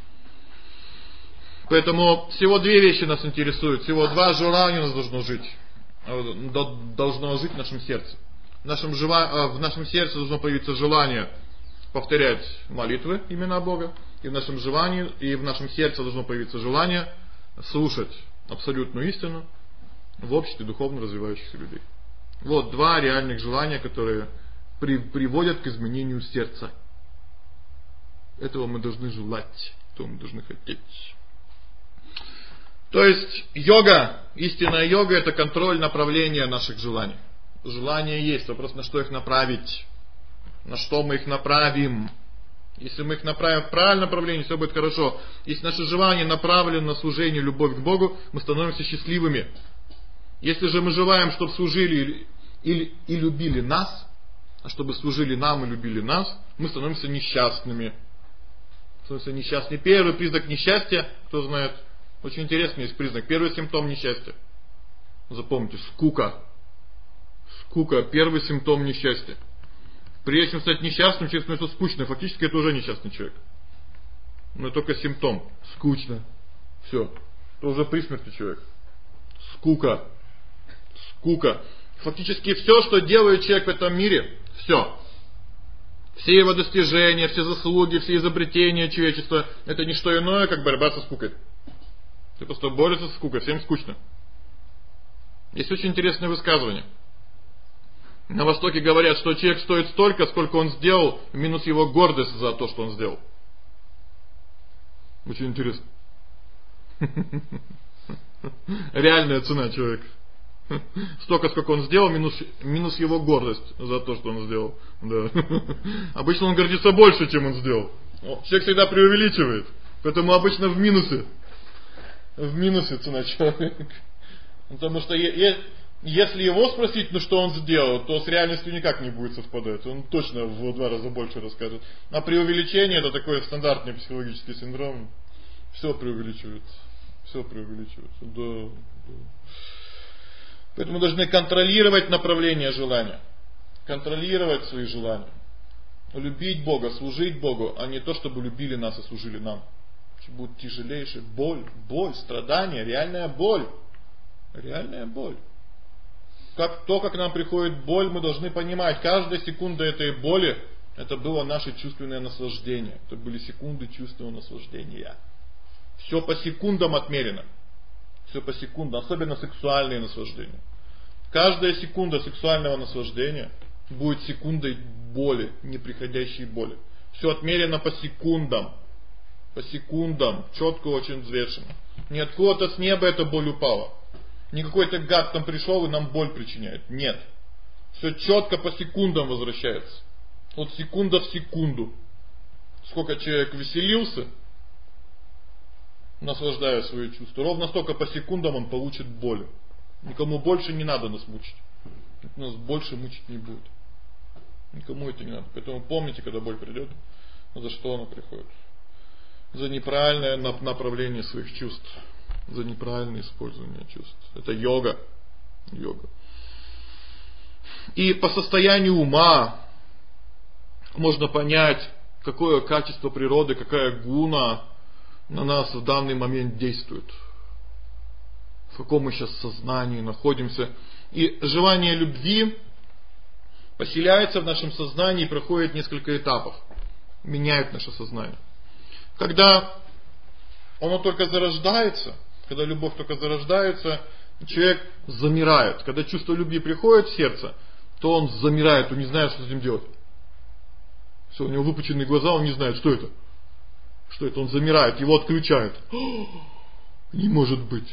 Поэтому всего 2 вещи нас интересуют. Всего 2 желания у нас должно жить в нашем сердце. В нашем сердце должно появиться желание повторять молитвы имена Бога, и в нашем сердце должно появиться желание слушать абсолютную истину в обществе духовно развивающихся людей. Вот два реальных желания, которые приводят к изменению сердца. Этого мы должны желать, этого мы должны хотеть. То есть йога, истинная йога — это контроль направления наших желаний. Желания есть, вопрос, на что их направить. На что мы их направим. Если мы их направим в правильное направление, все будет хорошо. Если наше желание направлено на служение, любовь к Богу, мы становимся счастливыми. Если же мы желаем, чтобы служили и любили нас, а чтобы служили нам и любили нас, мы становимся несчастными. Первый признак несчастья, кто знает, очень интересный есть признак. Первый симптом несчастья. Запомните, скука. Скука — первый симптом несчастья. Прежде чем стать несчастным, человек становится скучным. Фактически это уже несчастный человек. Но только симптом. Скучно. Все. Это уже при смерти человек. Скука. Скука. Фактически все, что делает человек в этом мире, все. Все его достижения, все заслуги, все изобретения человечества — это не что иное, как борьба со скукой. Ты просто борешься со скукой, всем скучно. Есть очень интересное высказывание. На Востоке говорят, что человек стоит столько, сколько он сделал, минус его гордость за то, что он сделал. Очень интересно. Реальная цена человека. Столько, сколько он сделал, минус его гордость за то, что он сделал. Да. Обычно он гордится больше, чем он сделал. Человек всегда преувеличивает. Поэтому обычно в минусе. В минусе цена человека. Потому что если его спросить, ну что он сделал, то с реальностью никак не будет совпадать. Он точно в 2 раза больше расскажет. А преувеличение — это такой стандартный психологический синдром. Все преувеличивается. Все преувеличивается. Да. Поэтому мы должны контролировать направление желания. Контролировать свои желания. Любить Бога, служить Богу, а не то, чтобы любили нас и служили нам. Будет тяжелейшая боль, страдания, реальная боль. Реальная боль. Как к нам приходит боль, мы должны понимать, каждая секунда этой боли, это было наше чувственное наслаждение. Это были секунды чувственного наслаждения. Все по секундам отмерено. Все по секундам, особенно сексуальные наслаждения. Каждая секунда сексуального наслаждения будет секундой боли, неприходящей боли. Все отмерено по секундам. По секундам, четко очень взвешено. Не откуда-то с неба эта боль упала. Не какой-то гад там пришел и нам боль причиняет. Нет. Все четко по секундам возвращается. Вот секунда в секунду. Сколько человек веселился, наслаждая свои чувства, ровно столько по секундам он получит боль. Никому больше не надо нас мучить. Нас больше мучить не будет. Никому это не надо. Поэтому помните, когда боль придет, за что она приходит. За неправильное направление своих чувств. За неправильное использование чувств. Это йога. Йога. И по состоянию ума можно понять, какое качество природы, какая гуна на нас в данный момент действует. В каком мы сейчас сознании находимся. И желание любви поселяется в нашем сознании и проходит несколько этапов. Меняет наше сознание. Когда оно только зарождается, когда любовь только зарождается, человек замирает. Когда чувство любви приходит в сердце, то он замирает, он не знает, что с этим делать. Все, у него выпученные глаза, он не знает, что это. Что это? Он замирает, его отключают. Не может быть.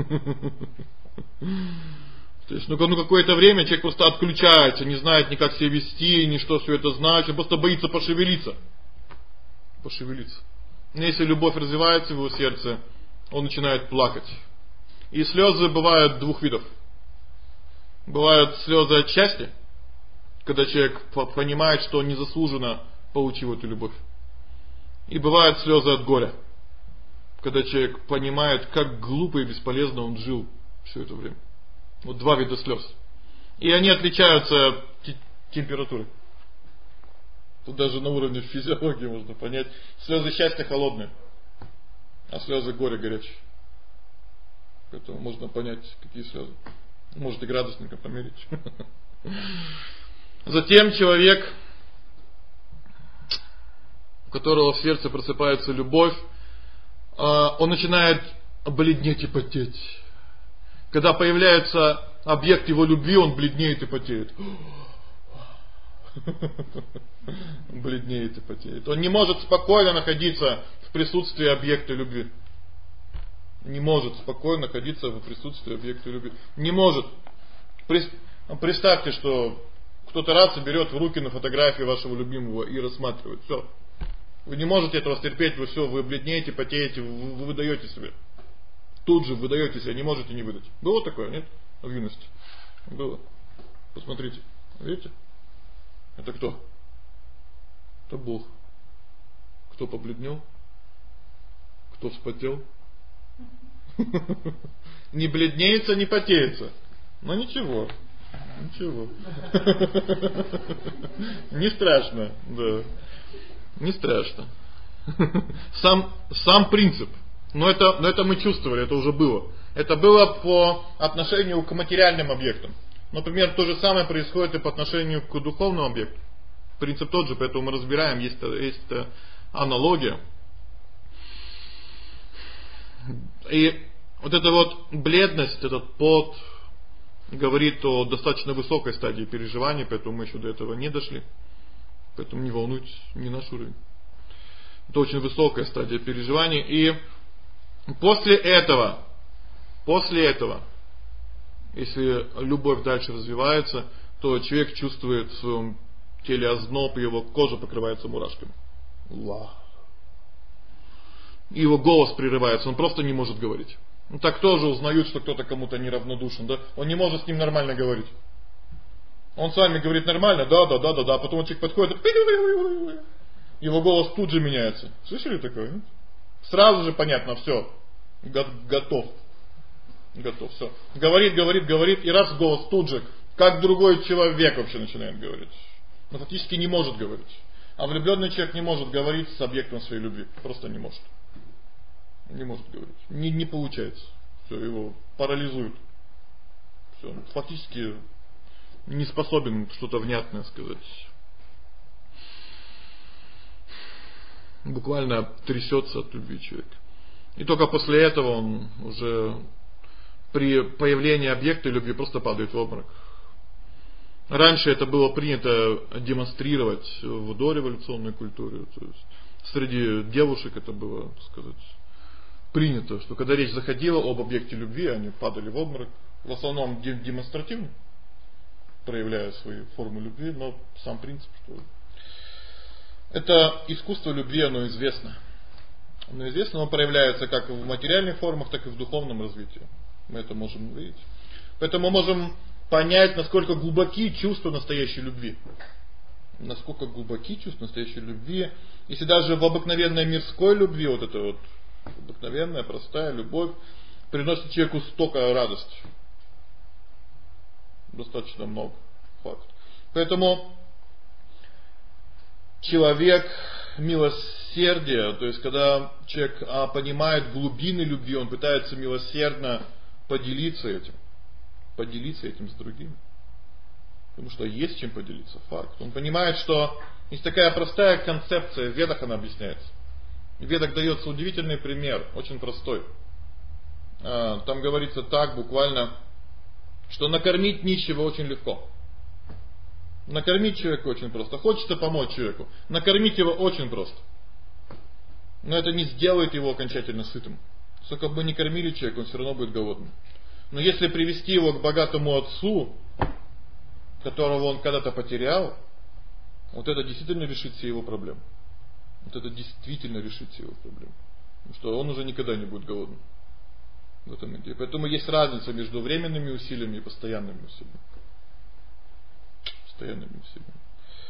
То есть, какое-то время человек просто отключается, не знает ни как себя вести, ни что все это значит, просто боится пошевелиться. Но если любовь развивается в его сердце, он начинает плакать. И слезы бывают 2 видов. Бывают слезы от счастья, когда человек понимает, что он незаслуженно получил эту любовь. И бывают слезы от горя, когда человек понимает, как глупо и бесполезно он жил все это время. Вот 2 вида слез. И они отличаются температурой. Тут даже на уровне физиологии можно понять. Слезы счастья холодные, а слезы горя горячие. Поэтому можно понять, какие слезы. Можете градусненько померить. Затем человек, у которого в сердце просыпается любовь, он начинает бледнеть и потеть. Когда появляется объект его любви, он бледнеет и потеет. Бледнеет и потеет. Он не может спокойно находиться в присутствии объекта любви. Не может спокойно находиться в присутствии объекта любви. Не может. Представьте, что кто-то раз берет в руки на фотографии вашего любимого и рассматривает. Все. Вы не можете этого стерпеть, вы бледнеете, потеете, вы выдаете себя. Тут же выдаете себя, не можете не выдать. Было такое, нет? В юности. Было. Посмотрите. Видите? Это кто? Это Бог. Кто побледнел? Кто вспотел? Не бледнеется, не потеется. Но ничего. Ничего. Не страшно, да. Не страшно. Сам принцип. Но это мы чувствовали, это уже было. Это было по отношению к материальным объектам. Например, то же самое происходит и по отношению к духовному объекту. Принцип тот же, поэтому мы разбираем, есть аналогия. И вот эта вот бледность, этот пот говорит о достаточно высокой стадии переживания, поэтому мы еще до этого не дошли. Поэтому не волнуйтесь, не наш уровень. Это очень высокая стадия переживания. И после этого, если любовь дальше развивается, то человек чувствует в своем теле озноб, и его кожа покрывается мурашками. И его голос прерывается, он просто не может говорить. Ну так тоже узнают, что кто-то кому-то неравнодушен, да? Он не может с ним нормально говорить. Он с вами говорит нормально, да, потом человек подходит, его голос тут же меняется. Слышали такое? Нет? Сразу же понятно, все, готов, все. Говорит, и раз голос тут же, как другой человек вообще начинает говорить. Но фактически не может говорить. А влюбленный человек не может говорить с объектом своей любви, просто не может. Не может говорить, не получается. Все, его парализует. Все, фактически не способен что-то внятное сказать. Буквально трясется от любви человек. И только после этого он уже при появлении объекта любви просто падает в обморок. Раньше это было принято демонстрировать в дореволюционной культуре. То есть среди девушек это было, так сказать, принято, что когда речь заходила об объекте любви, они падали в обморок. В основном демонстративно, проявляя свои формы любви, но сам принцип, что это искусство любви, оно известно. Оно проявляется как в материальных формах, так и в духовном развитии. Мы это можем видеть. Поэтому мы можем понять, насколько глубоки чувства настоящей любви. Насколько глубоки чувства настоящей любви. Если даже в обыкновенной мирской любви, вот эта вот обыкновенная, простая любовь приносит человеку столько радости. Достаточно много. Факт. Поэтому человек милосердия, то есть когда человек понимает глубины любви, он пытается милосердно поделиться этим с другими. Потому что есть чем поделиться, факт. Он понимает, что есть такая простая концепция, в Ведах она объясняется. В Ведах дается удивительный пример, очень простой. Там говорится так буквально, что накормить нищего очень легко. Накормить человека очень просто. Хочется помочь человеку, накормить его очень просто. Но это не сделает его окончательно сытым. Сколько бы ни кормили человека, он все равно будет голодным. Но если привести его к богатому отцу, которого он когда-то потерял, вот это действительно решит все его проблемы. Вот это действительно решит все его проблемы. Потому что он уже никогда не будет голодным. В этом идее. Поэтому есть разница между временными усилиями и постоянными усилиями. Постоянными усилиями.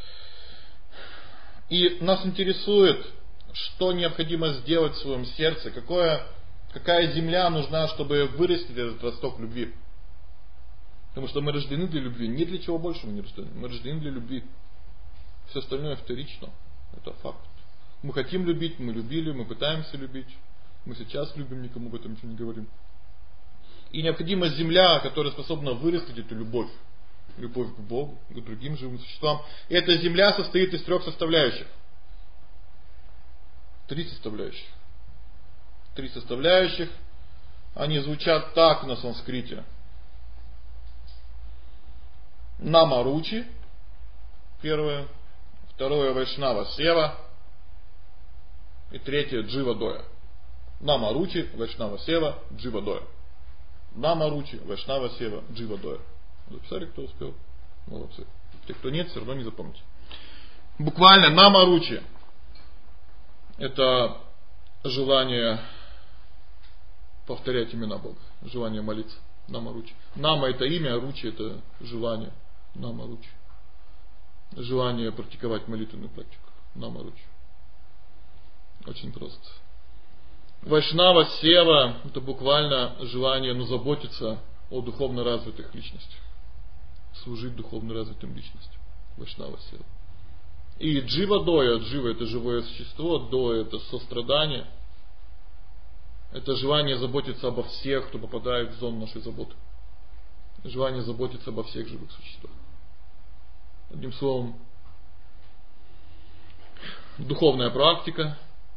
И нас интересует, что необходимо сделать в своем сердце, какая земля нужна, чтобы вырастить этот росток любви. Потому что мы рождены для любви, ни для чего больше мы не рождены. Мы рождены для любви. Все остальное вторично. Это факт. Мы хотим любить, мы любили, мы пытаемся любить. Мы сейчас любим, никому об этом ничего не говорим. И необходима земля, которая способна вырастить эту любовь. любовь к Богу, к другим живым существам. И эта земля состоит из 3 составляющих. 3 составляющих. 3 составляющих. Они звучат так на санскрите. Намаручи, первое. Второе Вайшнава Сева. И третье Джива Доя. Намаручи, Вайшнава Сева, Джива Доя. Намаручи, Вайшнава Сева, Джива Доя. Записали, кто успел? Молодцы. Те, кто нет, все равно не запомните. Буквально Намаручи. Это желание повторять имена Бога. Желание молиться. Намаручи. Нама это имя, а Ручи это желание. Намаручи. Желание практиковать молитвенную практику. Намаручи. Очень просто. Вайшнава Сева это буквально желание заботиться о духовно развитых личностях. Служить духовно развитым личностям. Вайшнава Сева. И Джива Доя, Джива это живое существо, Доя это сострадание. Это желание заботиться обо всех, кто попадает в зону нашей заботы. Желание заботиться обо всех живых существах. Одним словом, духовная практика,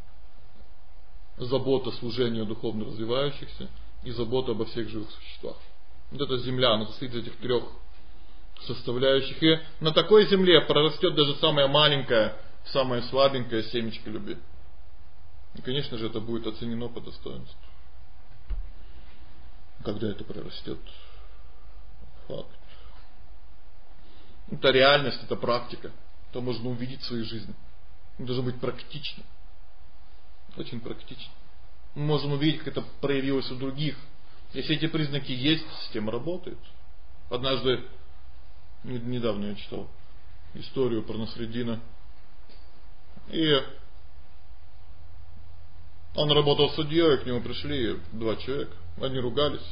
забота, служение духовно развивающихся и забота обо всех живых существах. Вот эта земля, она состоит из этих 3 составляющих. И на такой земле прорастет даже самая маленькая, самая слабенькая семечко любви. И, конечно же, это будет оценено по достоинству. Когда это прорастет? Факт. Это реальность, это практика. Это можно увидеть в своей жизни. Это должно быть практично. Очень практично. Мы можем увидеть, как это проявилось у других. Если эти признаки есть, система работает. Однажды, недавно я читал историю про Насреддина. И он работал судьей, к нему пришли 2 человека. Они ругались.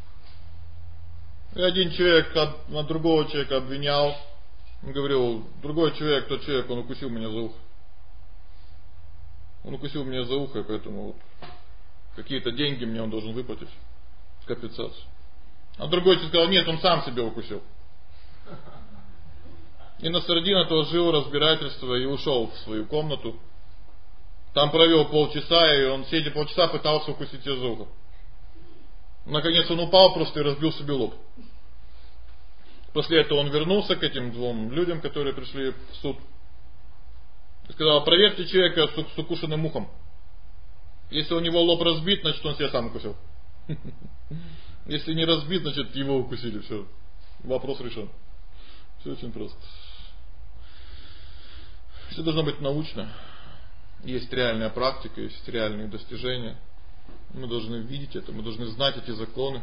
И один человек другого человека обвинял. Он говорил, другой человек, тот человек, он укусил меня за ухо. Он укусил меня за ухо, и поэтому вот какие-то деньги мне он должен выплатить. Компенсацию. А другой человек сказал, нет, он сам себя укусил. И Насреддин отложил разбирательство и ушел в свою комнату. Там провел полчаса, и он все эти полчаса пытался укусить ее за ухо. Наконец он упал просто и разбил себе лоб. После этого он вернулся к этим 2 людям, которые пришли в суд. И сказал, проверьте человека с укушенным ухом. Если у него лоб разбит, значит он себя сам укусил. Если не разбит, значит его укусили. Все. Вопрос решен. Все очень просто. Все должно быть научно. Есть реальная практика, есть реальные достижения. Мы должны видеть это, мы должны знать эти законы.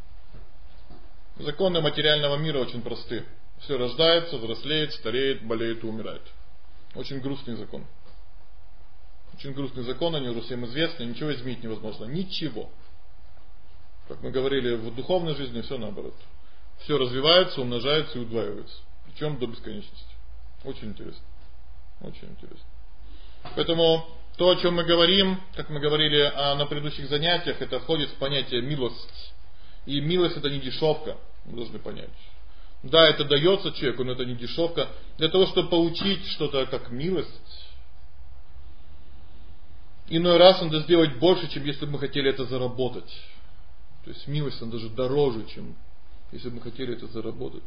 Законы материального мира очень просты. Все рождается, взрослеет, стареет, болеет и умирает. Очень грустный закон. Очень грустный закон, они уже всем известны, ничего изменить невозможно. Ничего. Как мы говорили, в духовной жизни все наоборот. Все развивается, умножается и удваивается. Причем до бесконечности. Очень интересно. Очень интересно. Поэтому то, о чем мы говорим, как мы говорили на предыдущих занятиях, это входит в понятие милость. И милость это не дешевка, мы должны понять. Да, это дается человеку, но это не дешевка. Для того, чтобы получить что-то как милость, иной раз надо сделать больше, чем если бы мы хотели это заработать. То есть милость она даже дороже, чем если бы мы хотели это заработать.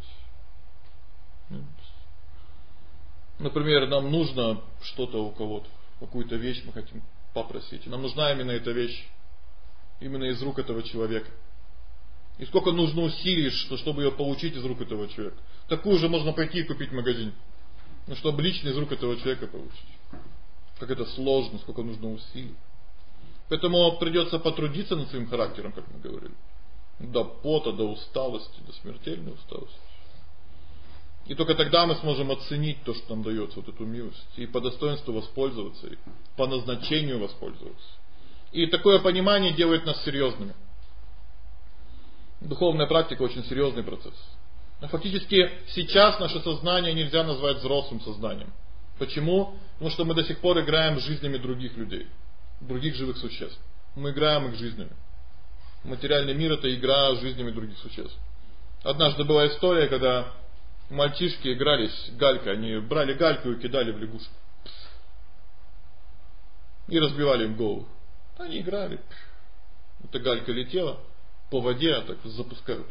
Например, нам нужно что-то у кого-то, какую-то вещь мы хотим попросить. И нам нужна именно эта вещь, именно из рук этого человека. И сколько нужно усилий, чтобы ее получить из рук этого человека. Такую же можно пойти и купить в магазине. Но чтобы лично из рук этого человека получить. Как это сложно, сколько нужно усилий. Поэтому придется потрудиться над своим характером, как мы говорили. До пота, до усталости, до смертельной усталости. И только тогда мы сможем оценить то, что нам дается, вот эту милость. И по достоинству воспользоваться, и по назначению воспользоваться. И такое понимание делает нас серьезными. Духовная практика очень серьезный процесс. Но фактически сейчас наше сознание нельзя назвать взрослым сознанием. Почему? Потому что мы до сих пор играем с жизнями других людей, других живых существ. Мы играем их жизнями. Материальный мир это игра с жизнями других существ. Однажды была история, когда Мальчишки игрались галькой, они брали гальку и кидали в лягушек. И разбивали им голову. Они играли. Эта галька летела по воде, а так запускают.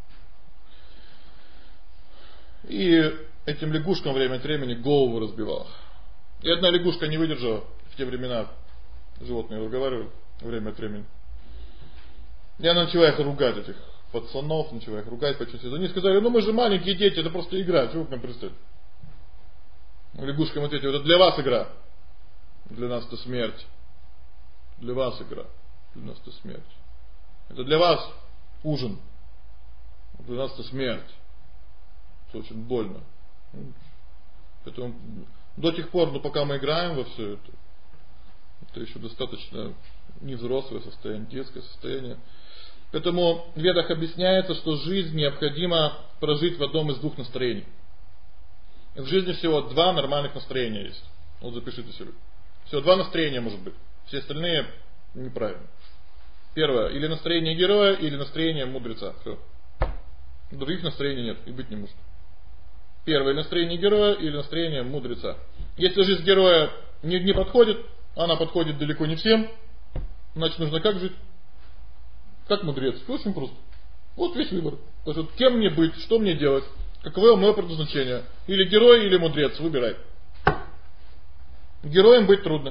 И этим лягушкам время от времени голову разбивала. И одна лягушка не выдержала. В те времена животные разговаривали время от времени. И она начала их ругать, этих пацанов, начала их ругать по чуть-чуть. Они сказали: мы же маленькие дети, это просто игра, чего вы к нам пристали? Лягушкам ответили: это для вас игра. Для нас это смерть. Для вас игра. Для нас это смерть. Это для вас ужин. Для нас это смерть. Это очень больно. Поэтому до тех пор, пока мы играем во все это еще достаточно невзрослое состояние, детское состояние. Поэтому в Ведах объясняется, что жизнь необходимо прожить в одном из двух настроений. В жизни всего два нормальных настроения есть. Вот запишите себе. Всего два настроения может быть. Все остальные неправильно. Первое: или настроение героя, или настроение мудреца. Все. Других настроений нет и быть не может. Первое: настроение героя или настроение мудреца. Если жизнь героя не подходит, она подходит далеко не всем, значит нужно как жить? Как мудрец. Очень просто. Вот весь выбор. Потому что кем мне быть, что мне делать, каково мое предназначение. Или герой, или мудрец. Выбирай. Героем быть трудно.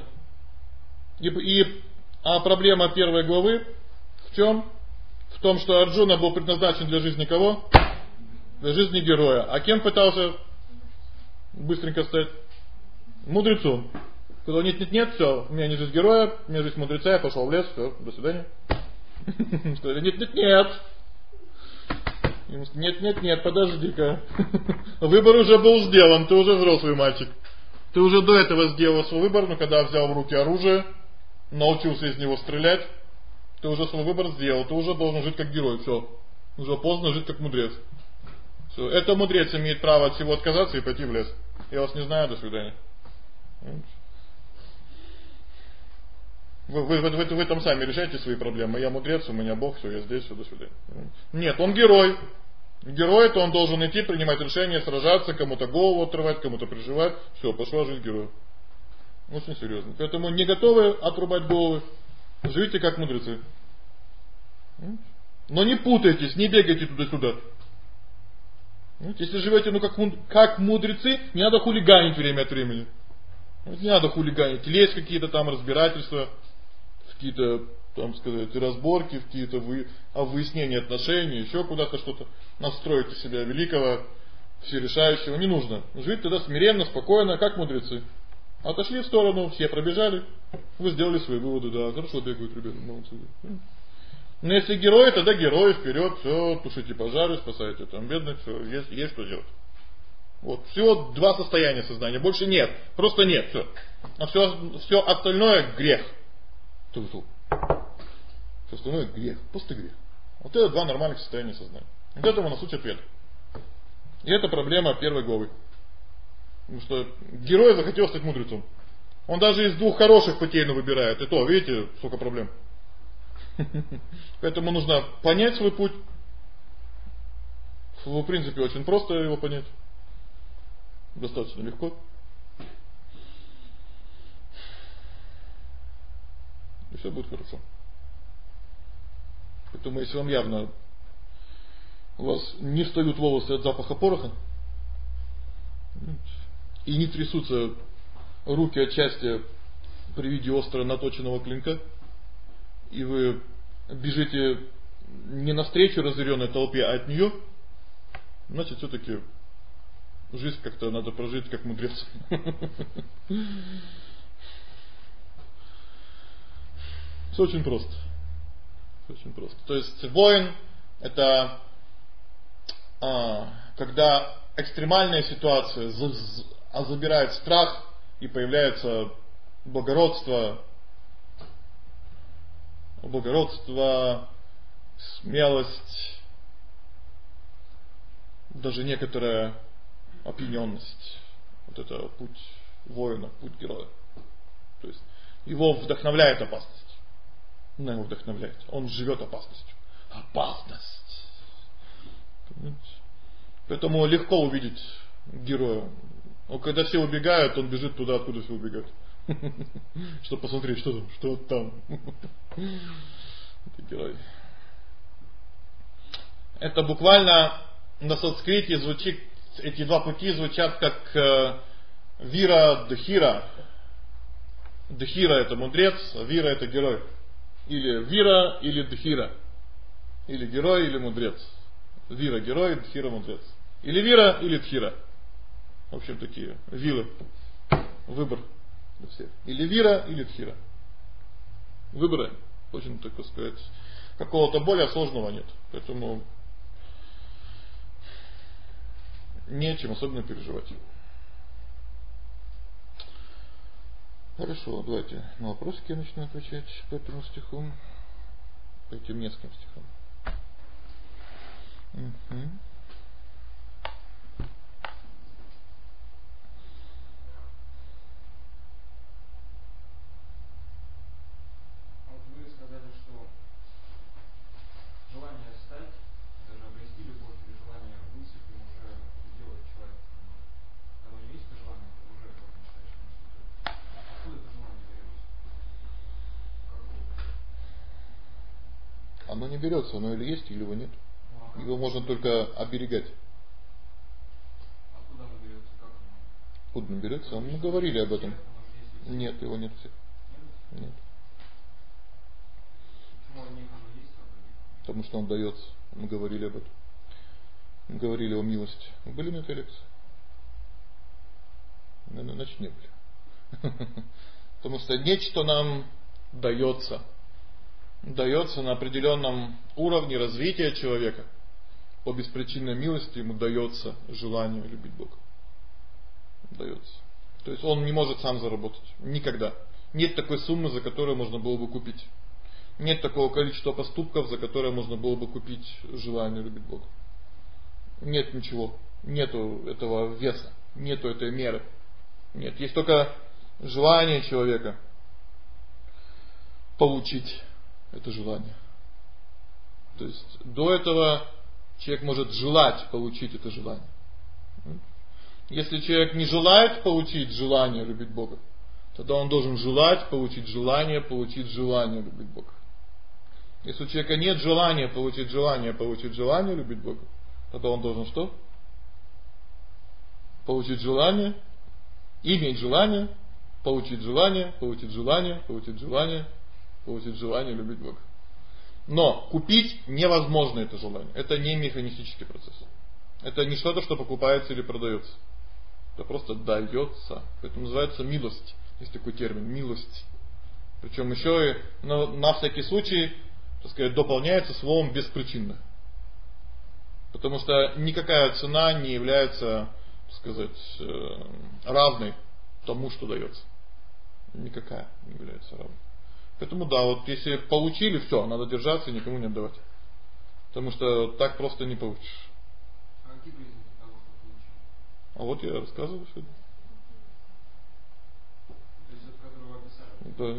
А проблема первой главы в чем? В том, что Арджуна был предназначен для жизни кого? Для жизни героя. А кем пытался быстренько стать? Мудрецом. Сказал: нет, все, у меня не жизнь героя, у меня жизнь мудреца, я пошел в лес, все, до свидания. Сказали: нет, подожди-ка. Выбор уже был сделан, ты уже взрослый мальчик. Ты уже до этого сделал свой выбор, но когда взял в руки оружие, научился из него стрелять, ты уже свой выбор сделал, ты уже должен жить как герой, все. Уже поздно жить как мудрец. Все. Это мудрец имеет право от всего отказаться и пойти в лес. Я вас не знаю, до свидания. Вы там сами решайте свои проблемы. Я мудрец, у меня Бог, все, я здесь, все, до свидания. Нет, он герой. Герой, то он должен идти, принимать решения, сражаться, кому-то голову отрывать, кому-то приживать. Все, пошла жизнь героя. Очень серьезно. Поэтому не готовы отрубать головы, живите как мудрецы. Но не путайтесь, не бегайте туда-сюда. Если живете как мудрецы, не надо хулиганить время от времени. Не надо хулиганить, лезть в какие-то там разбирательства, в какие-то там сказать разборки, в какие-то выяснения отношений, еще куда-то что-то. Настроить из себя великого, всерешающего. Не нужно. Жить тогда смиренно, спокойно, как мудрецы. Отошли в сторону, все пробежали, вы сделали свои выводы, да, хорошо бегают ребята, молодцы. Но если герои, тогда герои, вперед, все, тушите пожары, спасайте там бедных, все, есть что делать. Вот, всего два состояния сознания, больше нет, просто нет, все. А все остальное грех. Все остальное грех, просто грех. Вот это два нормальных состояния сознания. Вот этому нас учат Веды. И это проблема первой главы. Потому что герой захотел стать мудрецом. Он даже из двух хороших путей выбирает. И то, видите, сколько проблем. Поэтому нужно понять свой путь. В принципе, очень просто его понять. Достаточно легко. И все будет хорошо. Поэтому, если вам явно у вас не встают волосы от запаха пороха, и не трясутся руки от счастья при виде остро наточенного клинка, и вы бежите не навстречу разъяренной толпе, а от нее, значит, все-таки жизнь как-то надо прожить как мудрец. Все очень просто. Очень просто. То есть воин — это когда экстремальная ситуация забирает страх и появляется благородство, смелость, даже некоторая опьяненность. Вот это путь воина, путь героя. То есть его вдохновляет опасность. Она его вдохновляет. Он живет опасностью. Опасность. Понимаете? Поэтому легко увидеть героя. Но когда все убегают, он бежит туда, откуда все убегают. Чтобы посмотреть, что там. Это герой. Это буквально на санскрите звучит, эти два пути звучат как вира, дхира. Дхира это мудрец, а вира это герой. Или вира, или дхира. Или герой, или мудрец. Вира герой, дхира мудрец. Или вира, или дхира. В общем, такие вилы. Выбор для всех. Или вира, или дхира. Выбора, очень, так сказать, какого-то более сложного нет. Поэтому не о чем особенно переживать. Хорошо, давайте на вопросики я начну отвечать по этому стиху. По этим нескольким стихам. Угу. Оно не берется, оно или есть, или его нет. Его можно только оберегать. Откуда оно берется? Как оно? Откуда оно берется? Мы говорили об этом. Нет, его нет всех. Нет. Почему одних оно есть, а других? Потому что он дается. Мы говорили об этом. Мы говорили о милости. Вы были на этой лекции? Наверное, значит не были. Потому что нечто нам дается. Дается на определенном уровне развития человека. По беспричинной милости ему дается желание любить Бога. Дается. То есть он не может сам заработать. Никогда. Нет такой суммы, за которую можно было бы купить. Нет такого количества поступков, за которые можно было бы купить желание любить Бога. Нет ничего. Нету этого веса. Нету этой меры. Нет. Есть только желание человека получить это желание. То есть до этого человек может желать получить это желание. Если человек не желает получить желание любить Бога, тогда он должен желать получить желание любить Бога. Если у человека нет желания получить желание любить Бога, тогда он должен что? Получить желание, иметь желание, получить желание любить Бога. Но купить невозможно это желание. Это не механистический процесс. Это не что-то, что покупается или продается. Это просто дается. Поэтому называется милость. Есть такой термин милость. Причем еще и на всякий случай, так сказать, дополняется словом беспричинно. Потому что никакая цена не является, так сказать, равной тому, что дается. Никакая не является равной. Поэтому да, вот если получили, все, надо держаться и никому не отдавать. Потому что так просто не получишь. А какие признаки того, что получили? А вот я рассказываю сегодня. То есть это, который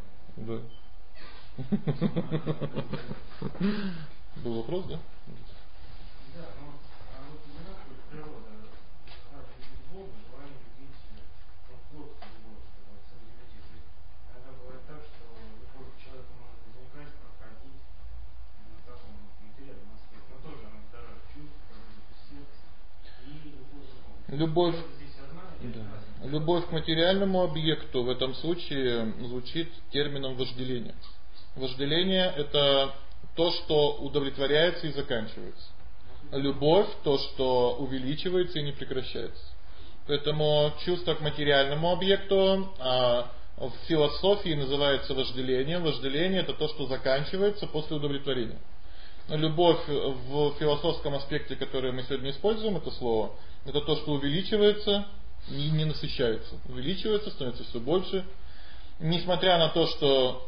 вы описали? Да. Был вопрос, да? Да, ну, а вот не как вот природа, желание любить Бога, желание любить плотскую любовь, сентиментизм. Иногда бывает так, что любовь к человеку может возникать, проходить, на таком материальном аспекте, но тоже она дороже чувств, как бы сердце и любовь к Богу. Любовь к материальному объекту в этом случае звучит термином вожделения. Вожделение это то, что удовлетворяется и заканчивается. Любовь то, что увеличивается и не прекращается. Поэтому чувство к материальному объекту в философии называется вожделением. Вожделение это то, что заканчивается после удовлетворения. Любовь в философском аспекте, который мы сегодня используем, это слово, это то, что увеличивается и не насыщается. Увеличивается, становится все больше. Несмотря на то, что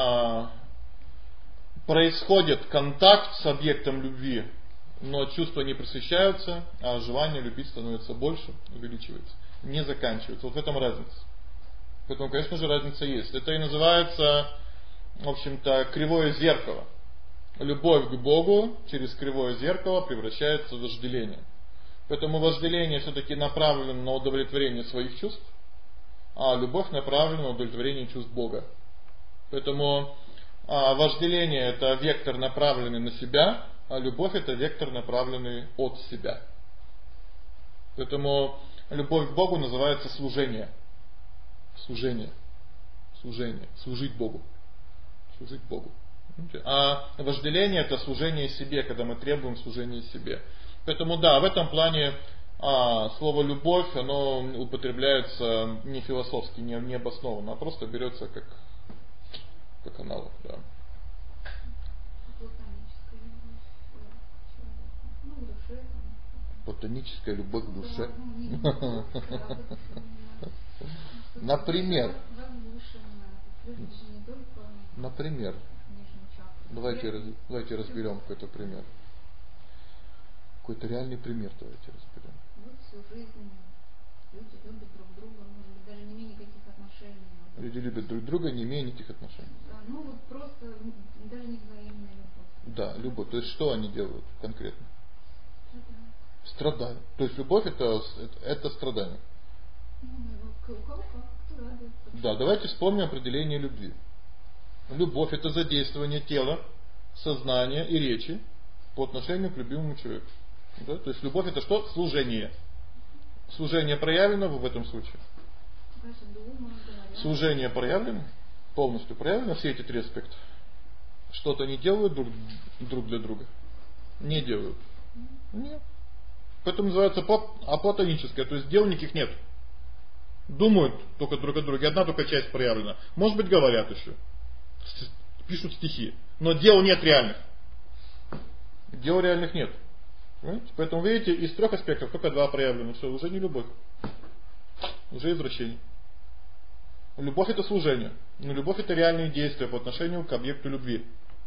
происходит контакт с объектом любви, но чувства не пресыщаются, а желание любить становится больше, увеличивается, не заканчивается. Вот в этом разница. Поэтому, конечно же, разница есть. Это и называется, в общем-то, кривое зеркало. Любовь к Богу через кривое зеркало превращается в вожделение. Поэтому вожделение все-таки направлено на удовлетворение своих чувств, а любовь направлена на удовлетворение чувств Бога. Поэтому вожделение это вектор, направленный на себя, а любовь это вектор, направленный от себя. Поэтому любовь к Богу называется служение. Служение. Служить Богу. Служить Богу. А вожделение это служение себе, когда мы требуем служения себе. Поэтому да, в этом плане слово любовь, оно употребляется не философски, не обоснованно, а просто берется как аналог, да. Платоническая любовь к душе. Например. Давайте разберем какой-то пример. Какой-то реальный пример давайте разберем. Вот всю жизнь люди любят друг друга, может быть, даже не имея никаких отношений. Люди любят друг друга, не имея никаких отношений. Да, ну вот просто даже не взаимная любовь. Да, любовь. То есть что они делают конкретно? Страдают. То есть любовь это страдание. У кого как, кто радуется. Да, давайте вспомним определение любви. Любовь это задействование тела, сознания и речи по отношению к любимому человеку. Да? То есть любовь это что? Служение. Служение проявлено в этом случае. Служение проявлено, полностью проявлено, все эти три аспекта. Что-то не делают друг для друга. Не делают. Нет. Поэтому называется аплатоническое, то есть дел никаких нет. Думают только друг о друге, одна только часть проявлена. Может быть, говорят еще. Пишут стихи. Но дел нет реальных. Дел реальных нет. Понимаете? Поэтому, видите, из трех аспектов только два проявлены. Все, уже не любовь. Уже извращение. Любовь это служение. Но любовь это реальные действия по отношению к объекту любви.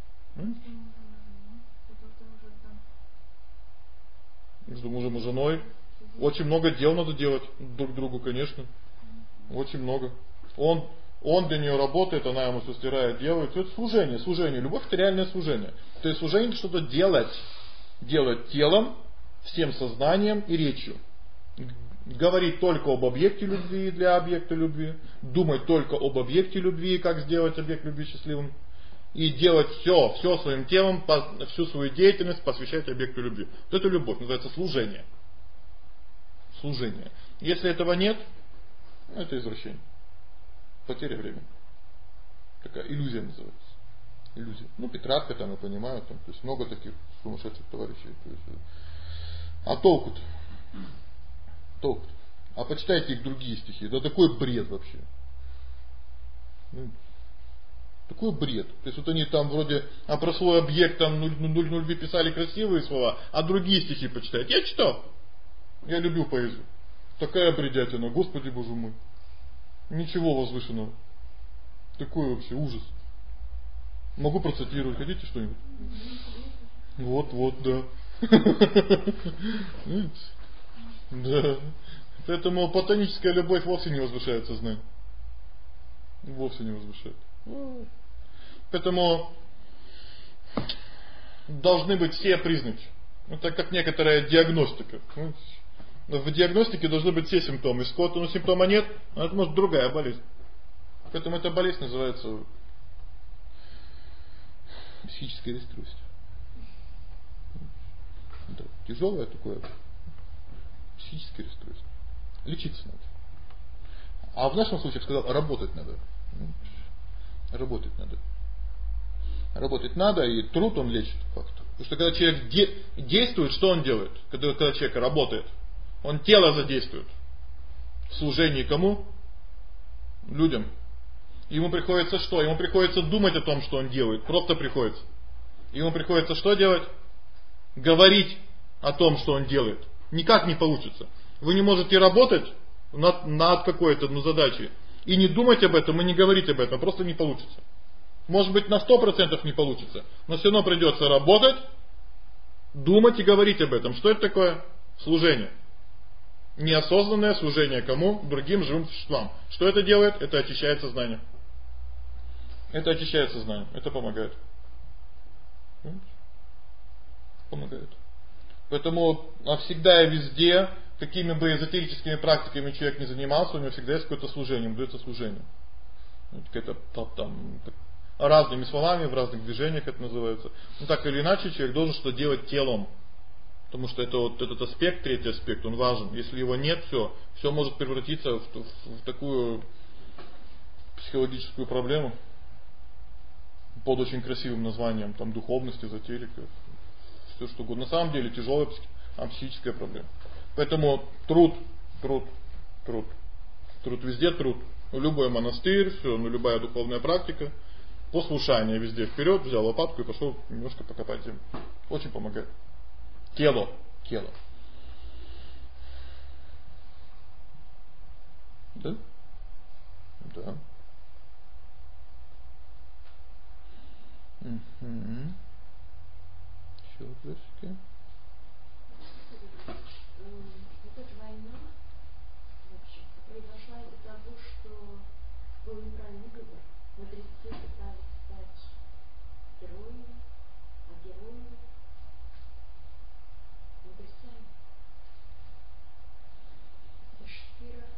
Между мужем и женой. Очень много дел надо делать друг другу, конечно. Очень много. Он для нее работает, она ему состирает, делает. Это служение. Любовь это реальное служение. То есть служение это что-то делать. Делать телом, всем сознанием и речью. Говорить только об объекте любви для объекта любви. Думать только об объекте любви, как сделать объект любви счастливым. И делать все своим телом, всю свою деятельность посвящать объекту любви. Вот это любовь, называется служение. Служение. Если этого нет, это извращение. Потеря времени. Такая иллюзия называется. Иллюзия. Петрарка там, я понимаю, там, то есть много таких сумасшедших товарищей. То есть, а толку-то? Толку-то? А почитайте их другие стихи. Да такой бред вообще. Такой бред. То есть вот они там вроде про свой объект там 0 писали красивые слова, а другие стихи почитают. Я читал. Я любил поэзию. Такая бредятина, Господи Боже мой. Ничего возвышенного. Такой вообще ужас. Могу процитировать, хотите что-нибудь? Вот, да. Да. Поэтому платоническая любовь вовсе не возвышает сознание. Вовсе не возвышает. Поэтому должны быть все признаки. Так как некоторая диагностика. В диагностике должны быть все симптомы. Если у кого-то симптома нет, это может другая болезнь. Поэтому эта болезнь называется психическое расстройство. Да, тяжелое такое психическое расстройство. Лечиться надо. А в нашем случае, я сказал, работать надо. Работать надо. Работать надо, и труд он лечит, факт. Потому что когда человек действует, что он делает? Когда человек работает, он тело задействует. В служении кому? Людям. Ему приходится что? Ему приходится думать о том, что он делает. Просто приходится. Ему приходится что делать? Говорить о том, что он делает. Никак не получится. Вы не можете работать над какой-то задачей и не думать об этом, и не говорить об этом. Просто не получится. Может быть, на 100% не получится. Но все равно придется работать, думать и говорить об этом. Что это такое? Служение. Неосознанное служение кому? Другим живым существам. Что это делает? Это очищает сознание. Это очищает сознание. Это помогает. Помогает. Поэтому всегда и везде, какими бы эзотерическими практиками человек не занимался, у него всегда есть какое-то служение, ему дается служение. Какое-то там разными словами, в разных движениях это называется. Но так или иначе, человек должен что-то делать телом. Потому что это вот этот аспект, третий аспект, он важен. Если его нет, все может превратиться в такую психологическую проблему под очень красивым названием, там духовность, эзотерика, все что угодно. На самом деле тяжелая психическая проблема. Поэтому труд везде труд. Любой монастырь, все, любая духовная практика, послушание везде вперед, взял лопатку и пошел немножко покопать землю. Очень помогает. Тело. Да? Да. Угу. Еще вопросики? Вот эта война, в общем, произошла из-за того, что был неправильный выбор. Мудрецы пытались стать героями, а герои мудрецами. Шкира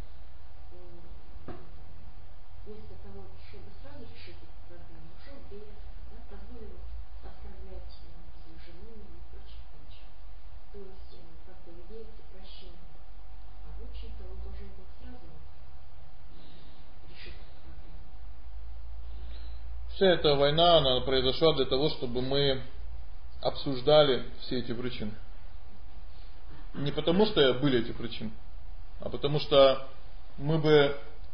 вместо того, чтобы сразу решить эту проблему, ушел в бег, позволил оскорблять свою жену и прочее. То есть, как бы идея прощения. А в общем-то он должен был сразу решить эту проблему. Вся эта война, она произошла для того, чтобы мы обсуждали все эти причины. Не потому, что были эти причины, а потому что мы бы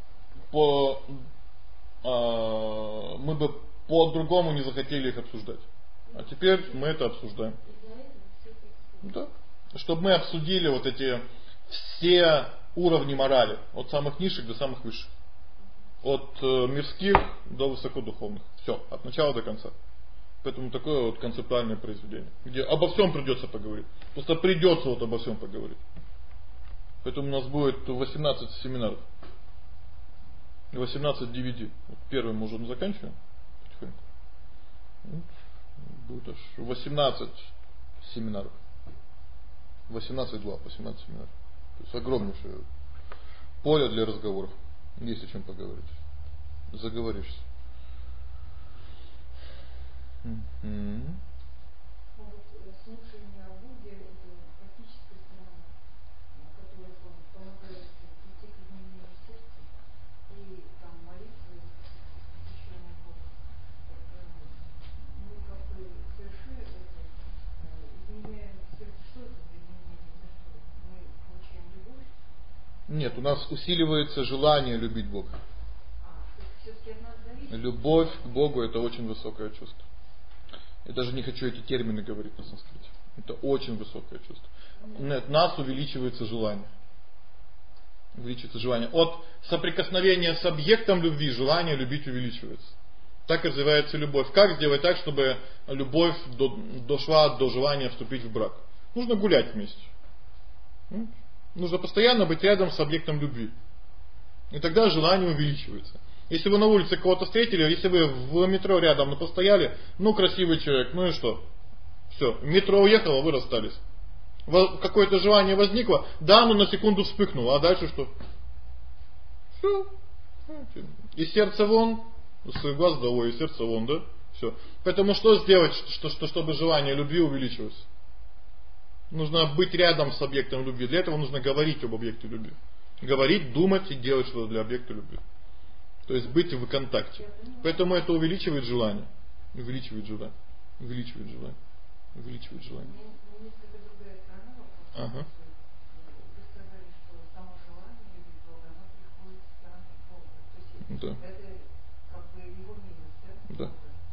по-другому не захотели их обсуждать. А теперь мы это обсуждаем. Да. Чтобы мы обсудили вот эти все уровни морали, от самых низших до самых высших. От мирских до высокодуховных. Все, от начала до конца. Поэтому такое вот концептуальное произведение, где обо всем придется поговорить. Просто придется вот обо всем поговорить. Поэтому у нас будет 18 семинаров. 18 DVD. Вот первый мы уже заканчиваем потихоньку. Будет аж 18 семинаров. 18 глав, 18 семинаров. То есть огромнейшее поле для разговоров. Есть о чем поговорить. Заговоришься. Слушание о Боге — это практическая сторона, которая помогает прийти к изменению сердца и там молитвы, посвященные Богу. Мы как бы совершая это, изменяем сердце. Что это за изменение сердца? Мы получаем любовь. Нет, у нас усиливается желание любить Бога. Все-таки от нас зависит. Любовь к Богу — это очень высокое чувство. Я даже не хочу эти термины говорить на санскрите. Это очень высокое чувство. От нас увеличивается желание. Увеличивается желание. От соприкосновения с объектом любви желание любить увеличивается. Так развивается любовь. Как сделать так, чтобы любовь дошла до желания вступить в брак? Нужно гулять вместе. Нужно постоянно быть рядом с объектом любви. И тогда желание увеличивается. Если вы на улице кого-то встретили, если вы в метро рядом постояли, красивый человек, и что? Все, метро уехало, вы расстались. Какое-то желание возникло, да, на секунду вспыхнуло, а дальше что? Все. И сердце вон, с глаз долой, и сердце вон, да? Все. Поэтому что сделать, чтобы желание любви увеличилось? Нужно быть рядом с объектом любви. Для этого нужно говорить об объекте любви. Говорить, думать и делать что-то для объекта любви. То есть быть в контакте. Поэтому это увеличивает желание. Увеличивает желание. Увеличивает желание. Увеличивает желание. Несколько другая сторона вопроса. Ага. Вы сказали, что само желание любить Бога, оно приходит со стороны Бога. То есть Да. это как бы его милость, да? Да.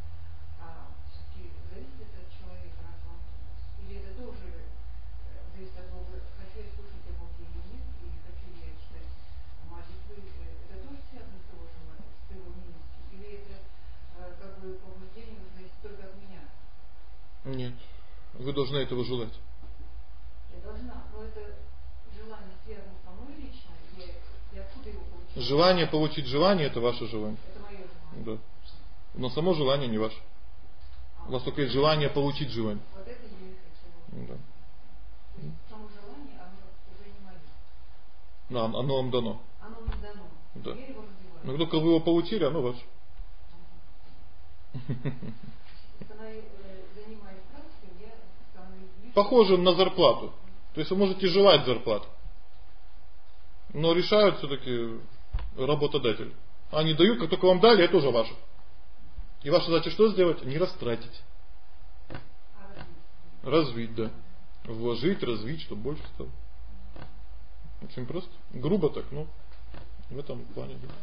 А все-таки зависит это от человека, или это тоже зависит от Бога? Хочу я слушать о Боге или нет, и хочу я читать молитвы, это тоже связано с его желанием, с его милостью? Или это как бы побуждение зависит только от меня? Нет. Вы должны этого желать. Я должна, но это желание связано со мной лично, и откуда его получить? Желание получить желание — это ваше желание. Это мое желание. Да. Но само желание не ваше. У вас только есть желание получить желание. Вот это я и хотела. Да. То есть само желание, оно уже не мое. Оно вам дано. Оно мне дано. Да. Я его развиваю. Но только вы его получили, оно ваше. Если она занимает практикой, я становлюсь ближе. Похоже на зарплату. То есть вы можете желать зарплату. Но решают все-таки работодатель. Они дают, как только вам дали, это уже ваше. И ваша задача что сделать? Не растратить. Развить, да. Вложить, развить, чтобы больше стало. Очень просто. Грубо так, но в этом плане. Да.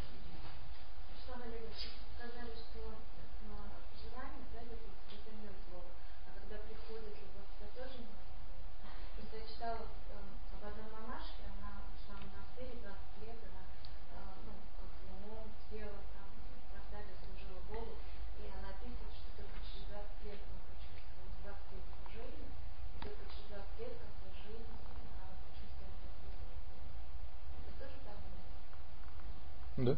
Сказали, что желание, да, это не от Бога. А когда приходит любовь, это тоже не от Бога. Просто я читала об одной монашке, она шла в монастырь 20 лет, она как умом, телом, там, и так далее, служила Богу. И она описывает, что только через 20 лет она почувствовала 20 лет служения, и только через 20 лет, как жизнь, она почувствовала как любовь. Это тоже так было? Да.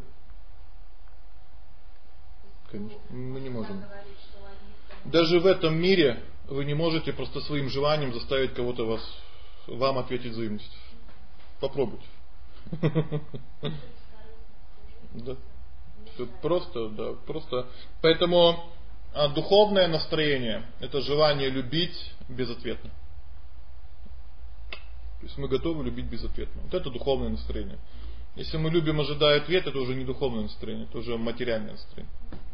Конечно. Мы не можем. Даже в этом мире вы не можете просто своим желанием заставить кого-то вам ответить взаимностью. Попробуйте. Да. Все просто, да, просто. Поэтому духовное настроение — это желание любить безответно. То есть мы готовы любить безответно. Вот это духовное настроение. Если мы любим, ожидая ответ, это уже не духовное настроение, это уже материальное настроение.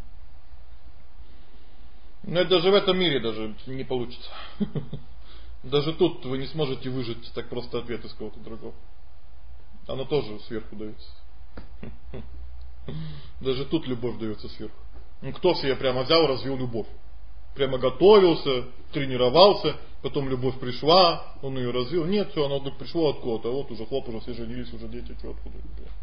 Но это даже в этом мире даже не получится. Даже тут вы не сможете выжать так просто ответ из кого-то другого. Оно тоже сверху дается. Даже тут любовь дается сверху. Ну, кто себе прямо взял, развил любовь? Прямо готовился, тренировался, потом любовь пришла, он ее развил. Нет, все, оно пришло откуда-то. А вот уже хлоп, уже все женились, уже дети, что откуда?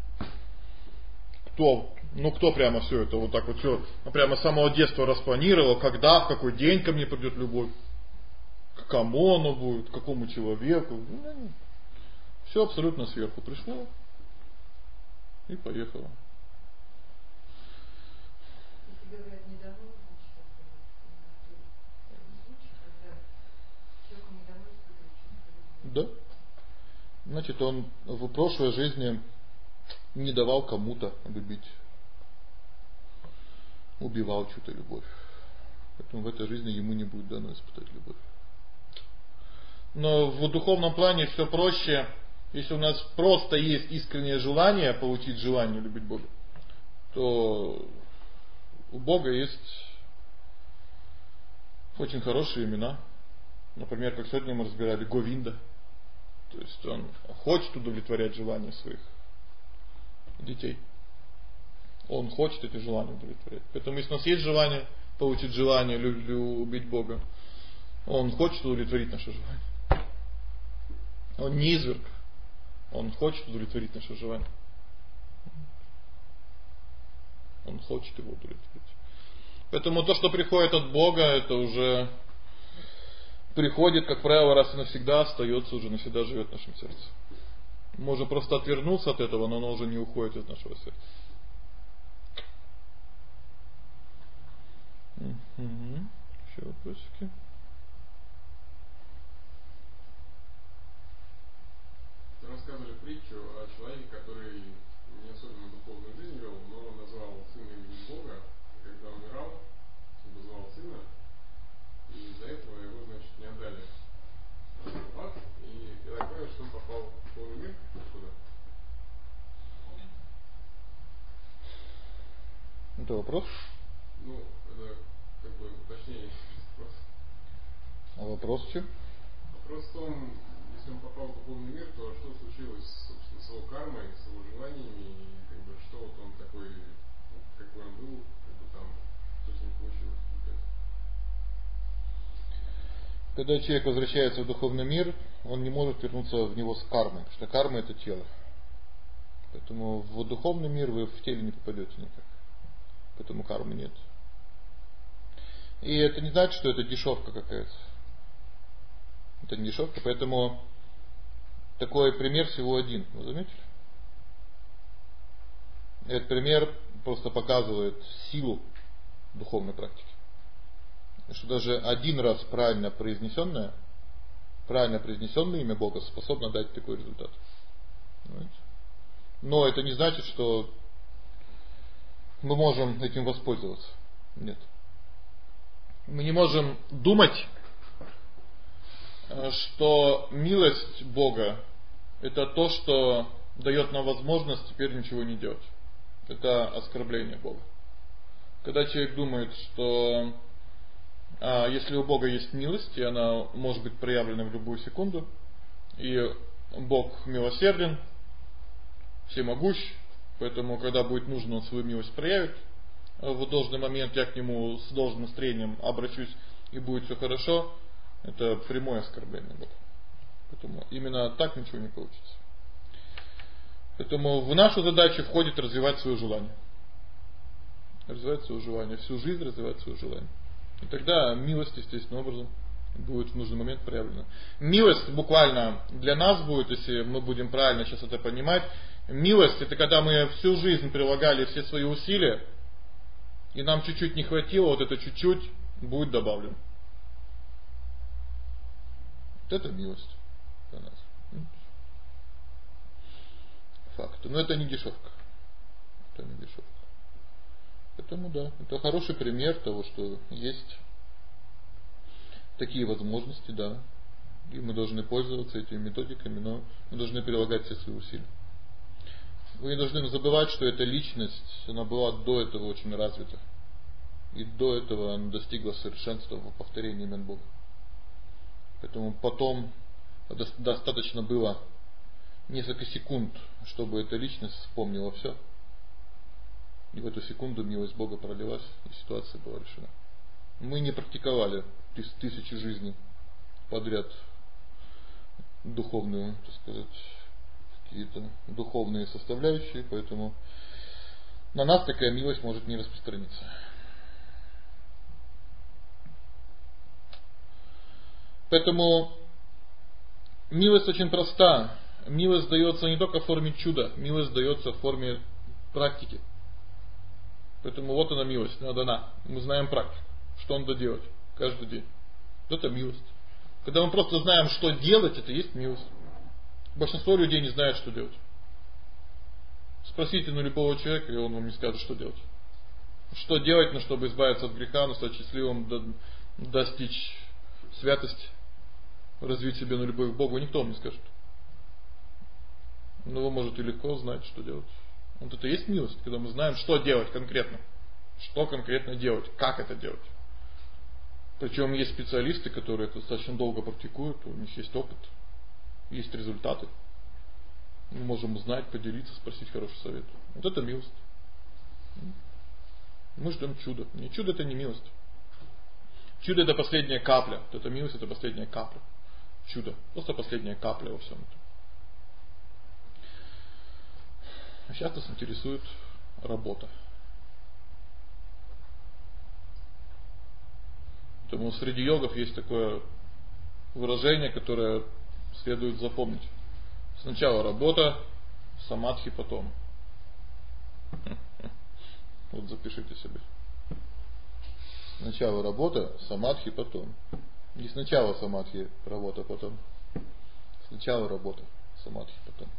Кто? Ну кто прямо все это вот так вот все прямо с самого детства распланировал, когда, в какой день ко мне придет любовь, к кому оно будет, к какому человеку. Все абсолютно сверху пришло и поехало. Да. Значит, он в прошлой жизни не давал кому-то любить. Убивал чью-то любовь. Поэтому в этой жизни ему не будет дано испытать любовь. Но в духовном плане все проще. Если у нас просто есть искреннее желание получить желание любить Бога, то у Бога есть очень хорошие имена. Например, как сегодня мы разбирали, Говинда. То есть он хочет удовлетворять желания своих детей. Он хочет эти желания удовлетворять. Поэтому если у нас есть желание получить желание любить Бога, он хочет удовлетворить наше желание. Он не изверг. Он хочет удовлетворить наше желание. Он хочет его удовлетворить. Поэтому то, что приходит от Бога, это уже приходит, как правило, раз и навсегда, остается уже навсегда, живет в нашем сердце. Можно просто отвернуться от этого, но оно уже не уходит из нашего сердца. Еще вопросики? Рассказывали притчу о человеке, который не особенно духовную жизнь вел, но назвал сына именем Бога. И когда умирал, он назвал сына, и из-за этого его, значит, не отдали в ад. И я так понимаю, что он попал в духовный мир. Куда? Это вопрос? Ну, это как бы уточнение вопроса. А вопрос в чем? Вопрос в том, если он попал в духовный мир, то что случилось, собственно, с его кармой, с его желаниями, и как бы что вот он такой, какой он был, как бы там, что с ним получилось. Когда человек возвращается в духовный мир, он не может вернуться в него с кармой, потому что карма — это тело. Поэтому в духовный мир вы в теле не попадете никак. Поэтому кармы нет. И это не значит, что это дешевка какая-то. Это не дешевка, поэтому такой пример всего один. Вы заметили? Этот пример просто показывает силу духовной практики. Что даже один раз правильно произнесенное правильно произнесенное имя Бога способно дать такой результат. Понимаете? Но это не значит, что мы можем этим воспользоваться. Нет. Мы не можем думать, что милость Бога это то, что дает нам возможность теперь ничего не делать. Это оскорбление Бога. Когда человек думает, что если у Бога есть милость, и она может быть проявлена в любую секунду, и Бог милосерден, всемогущ, поэтому когда будет нужно, Он свою милость проявит, в должный момент я к Нему с должным настроением обращусь, и будет все хорошо, это прямое оскорбление Бога. Поэтому именно так ничего не получится. Поэтому в нашу задачу входит развивать свое желание. Развивать свое желание, всю жизнь развивать свое желание. И тогда милость, естественным образом, будет в нужный момент проявлена. Милость буквально для нас будет, если мы будем правильно сейчас это понимать. Милость это когда мы всю жизнь прилагали все свои усилия, и нам чуть-чуть не хватило, вот это чуть-чуть будет добавлено. Вот это милость для нас. Факт. Но это не дешевка. Это не дешевка. Поэтому да, это хороший пример того, что есть такие возможности, да. И мы должны пользоваться этими методиками, но мы должны прилагать все свои усилия. Вы не должны забывать, что эта личность, она была до этого очень развита. И до этого она достигла совершенства в повторении имен Бога. Поэтому потом достаточно было несколько секунд, чтобы эта личность вспомнила все. И в эту секунду милость Бога пролилась, и ситуация была решена. Мы не практиковали тысячи жизней подряд духовную, так сказать, какие-то духовные составляющие, поэтому на нас такая милость может не распространиться. Поэтому милость очень проста. Милость дается не только в форме чуда, милость дается в форме практики. Поэтому вот она милость, она дана. Мы знаем практику, что надо делать каждый день. Это милость. Когда мы просто знаем, что делать, это есть милость. Большинство людей не знает, что делать. Спросите любого человека, и он вам не скажет, что делать. Что делать, чтобы избавиться от греха, стать счастливым, достичь святости, развить себе любовь к Богу, никто вам не скажет. Но вы можете легко знать, что делать. Вот это и есть милость, когда мы знаем, что делать конкретно. Что конкретно делать, как это делать. Причем есть специалисты, которые это достаточно долго практикуют, у них есть опыт, есть результаты. Мы можем узнать, поделиться, спросить хороший совет. Вот это милость. Мы ждем чуда. Не чудо это не милость. Чудо это последняя капля. Вот эта милость это последняя капля. Чудо. Просто последняя капля во всем этом. А сейчас нас интересует работа. Поэтому среди йогов есть такое выражение, которое следует запомнить. Сначала работа, самадхи потом. Вот запишите себе. Сначала работа, самадхи потом. Не сначала самадхи, работа потом. Сначала работа, самадхи потом.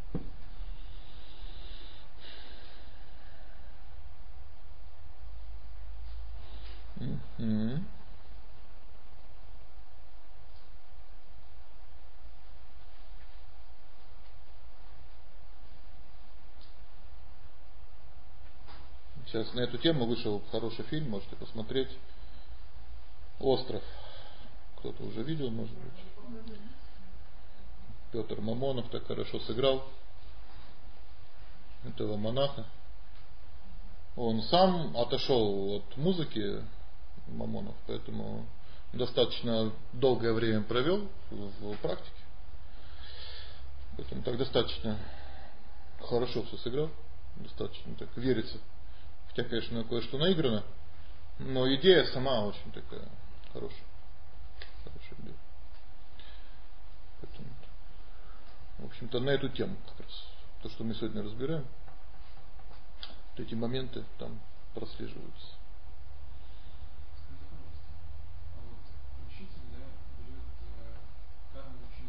Сейчас на эту тему вышел хороший фильм, можете посмотреть. «Остров». Кто-то уже видел, может быть. Петр Мамонов так хорошо сыграл этого монаха. Он сам отошел от музыки, Мамонов, поэтому достаточно долгое время провел в практике. Поэтому так достаточно хорошо все сыграл, достаточно так верится. Хотя, конечно, кое-что наиграно, но идея сама очень такая хорошая. Хорошая идея. Поэтому, в общем-то, на эту тему как раз. То, что мы сегодня разбираем, вот эти моменты там прослеживаются. Учитель берет карму ученика.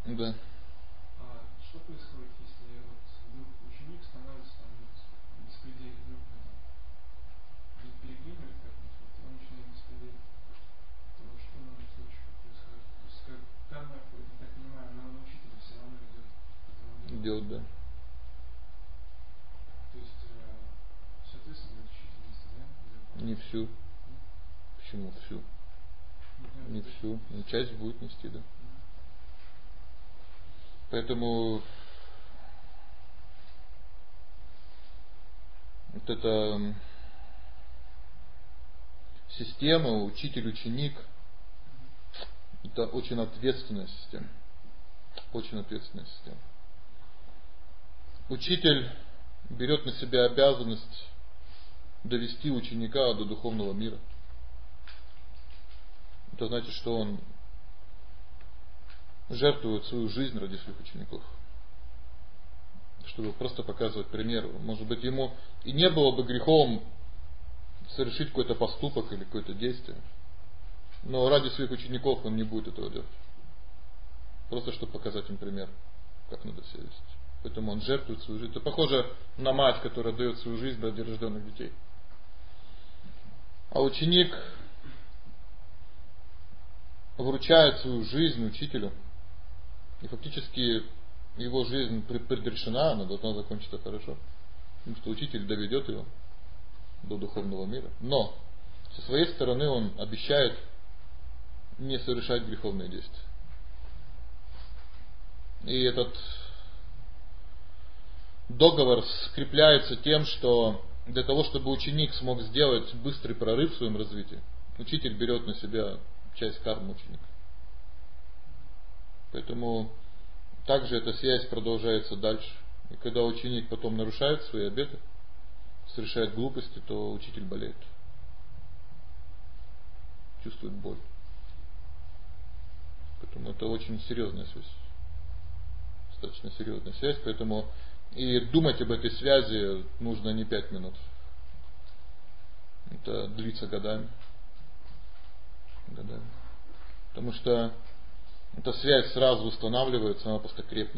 Да. А что происходит, если вот вдруг ученик становится там беспредельным, вдруг ведь пилигримы как-нибудь, вот, он начинает беспределить, то что в этом случае происходит? То есть как карма, я так понимаю, она на учителя все равно идет. Идет, да. То есть все ответственность учительницы, да? Не всю. Почему всю? Не всю. Часть будет нести, да. Поэтому вот эта система учитель-ученик — это очень ответственная система. Очень ответственная система. Учитель берет на себя обязанность довести ученика до духовного мира. Это значит, что он жертвует свою жизнь ради своих учеников, чтобы просто показывать пример. Может быть, ему и не было бы грехом совершить какой-то поступок или какое-то действие, но ради своих учеников он не будет этого делать. Просто чтобы показать им пример, как надо себя вести. Поэтому он жертвует свою жизнь. Это похоже на мать, которая дает свою жизнь ради рожденных детей. А ученик вручает свою жизнь учителю, и фактически его жизнь предрешена, она должна закончиться хорошо, потому что учитель доведет его до духовного мира. Но со своей стороны он обещает не совершать греховные действия. И этот договор скрепляется тем, что для того, чтобы ученик смог сделать быстрый прорыв в своем развитии, учитель берет на себя часть кармы ученика. Поэтому также эта связь продолжается дальше. И когда ученик потом нарушает свои обеты, совершает глупости, то учитель болеет. Чувствует боль. Поэтому это очень серьезная связь. Достаточно серьезная связь. Поэтому и думать об этой связи нужно не 5 минут. Это длится годами. Потому что эта связь сразу устанавливается, она просто крепнет.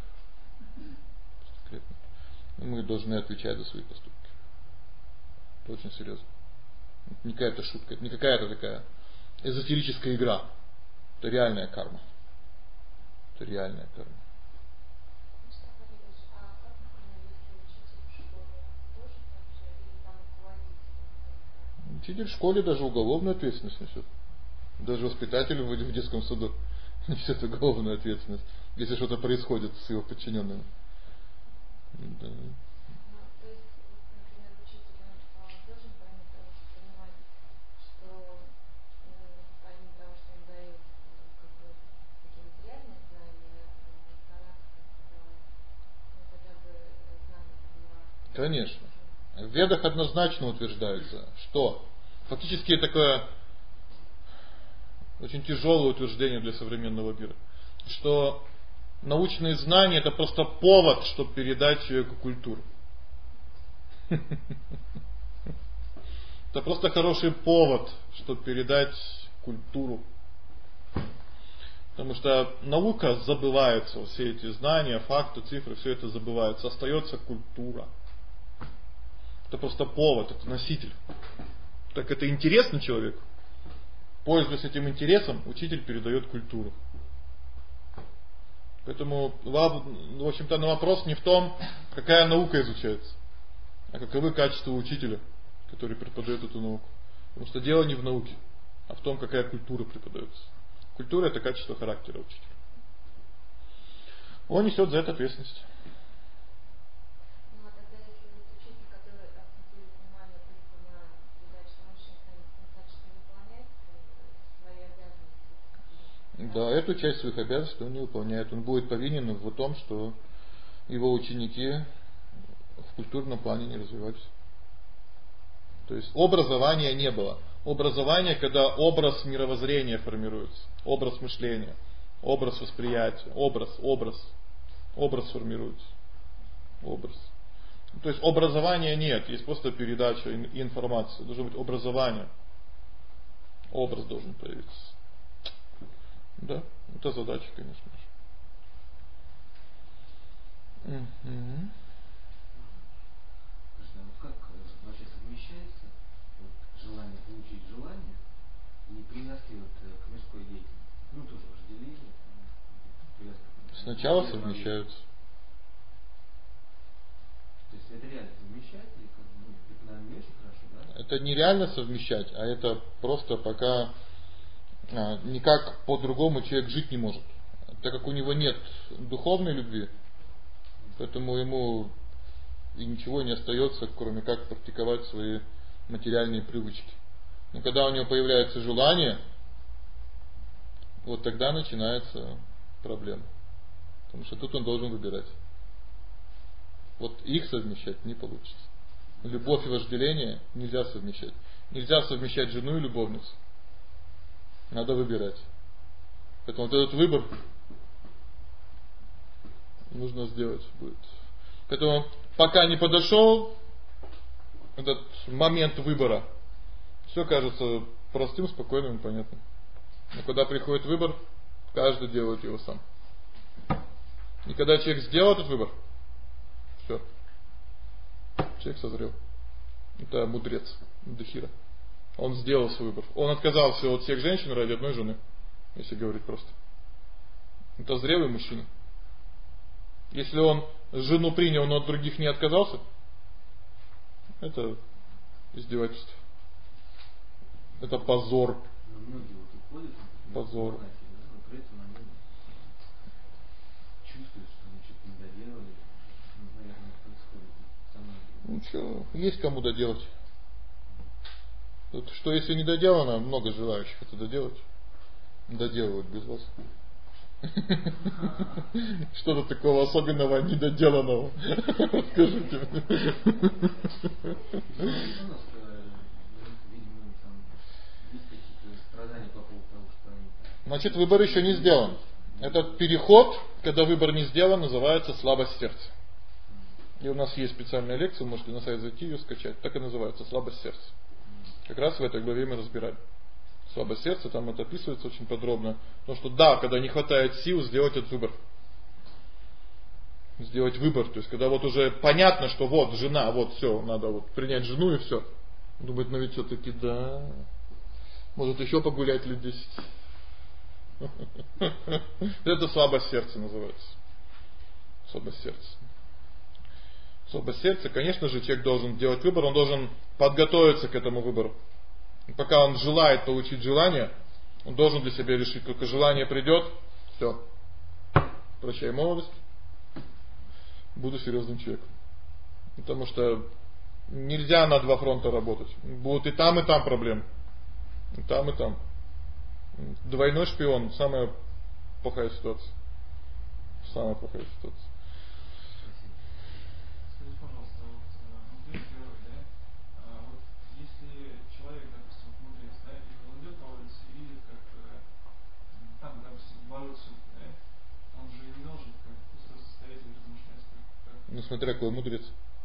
И мы должны отвечать за свои поступки. Это очень серьезно. Это не какая-то шутка, это не какая-то такая эзотерическая игра. Это реальная карма. Это реальная карма. Учитель в школе даже уголовную ответственность несет. Даже воспитатель в детском саду несет уголовную ответственность, если что-то происходит с его подчиненными. Да. То есть, например, учитель должен помимо того, что понимать, что помимо того, что он дает такие материальные знания, хотя бы знания по. Конечно. В Ведах однозначно утверждается, что фактически такое очень тяжелое утверждение для современного мира, что научные знания — это просто повод, чтобы передать человеку культуру. Это просто хороший повод, чтобы передать культуру. Потому что наука забывается, все эти знания, факты, цифры, все это забывается. Остается культура. Это просто повод, это носитель. Так это интересно человеку. Пользуясь этим интересом, учитель передает культуру. Поэтому, в общем-то, на вопрос не в том, какая наука изучается, а каковы качества учителя, который преподает эту науку. Потому что дело не в науке, а в том, какая культура преподается. Культура — это качество характера учителя. Он несет за это ответственность. Ну, а тогда, если вот учитель, который акцентирует внимание только на передаче научных знаний, значит, не выполняет свои обязанности? Да, эту часть своих обязанностей он не выполняет. Он будет повинен в том, что его ученики в культурном плане не развивались. То есть образования не было. Образование, когда образ мировоззрения формируется, образ мышления, образ восприятия, образ формируется. Образ. То есть образования нет, есть просто передача информации. Должно быть образование. Образ должен появиться. Да, это задача, конечно же. Мгм. Скажите, а вот как вообще совмещается вот желание получить желание и привязки вот к мирской деятельности? Ну, тоже вожделение, привязка к Сначала делу, совмещаются. То есть это реально совмещать, или как, ну, это, наверное, не очень хорошо, да? Это нереально совмещать, а это просто пока никак по-другому человек жить не может. Так как у него нет духовной любви, поэтому ему и ничего не остается, кроме как практиковать свои материальные привычки. Но когда у него появляется желание, вот тогда начинается проблема. Потому что тут он должен выбирать. Вот их совмещать не получится. Любовь и вожделение нельзя совмещать. Нельзя совмещать жену и любовницу. Надо выбирать. Поэтому вот этот выбор нужно сделать будет. Поэтому пока не подошел этот момент выбора, все кажется простым, спокойным и понятным. Но когда приходит выбор, каждый делает его сам. И когда человек сделал этот выбор, все. Человек созрел. Это мудрец Дхира. Он сделал свой выбор. Он отказался от всех женщин ради одной жены, если говорить просто. Это зрелый мужчина. Если он жену принял, но от других не отказался, это издевательство. Это позор. Но многие вот уходят, например, Позор. в монахи, да, но при этом они чувствуют, что они что-то не доделали. Ну, наверное, происходит со многими. Ну что, есть кому доделать. Тут, что если не доделано, много желающих это доделать. Доделывают без вас. Что-то такого особенного недоделанного. Скажите. Видимо, там есть какие-то страдания по поводу того, что они... Значит, выбор еще не сделан. Этот переход, когда выбор не сделан, называется слабость сердца. И у нас есть специальная лекция, можете на сайт зайти ее скачать. Так и называется слабость сердца. Как раз в этой главе мы разбираем. Слабость сердца, там это описывается очень подробно. Потому что да, когда не хватает сил сделать этот выбор. Сделать выбор. То есть, когда вот уже понятно, что вот жена, вот все, надо вот принять жену и все. Думает, ну ведь все-таки да. Может еще погулять лет 10. Это слабость сердца называется. Слабость сердца. Слабость сердца, конечно же, человек должен делать выбор, он должен подготовиться к этому выбору. И пока он желает получить желание, он должен для себя решить, только желание придет, все, прощай молодость, буду серьезным человеком. Потому что нельзя на два фронта работать. Будут и там проблемы. И там, и там. Двойной шпион, самая плохая ситуация. Самая плохая ситуация. Скажите, пожалуйста, вот мудрец герой, да? Вот если человек, допустим, мудрец, да, и он идет по улице и видит, как там, допустим, воруют сумку, да, он же не должен как просто стоять и размышлять, как... Ну смотря какой мудрец.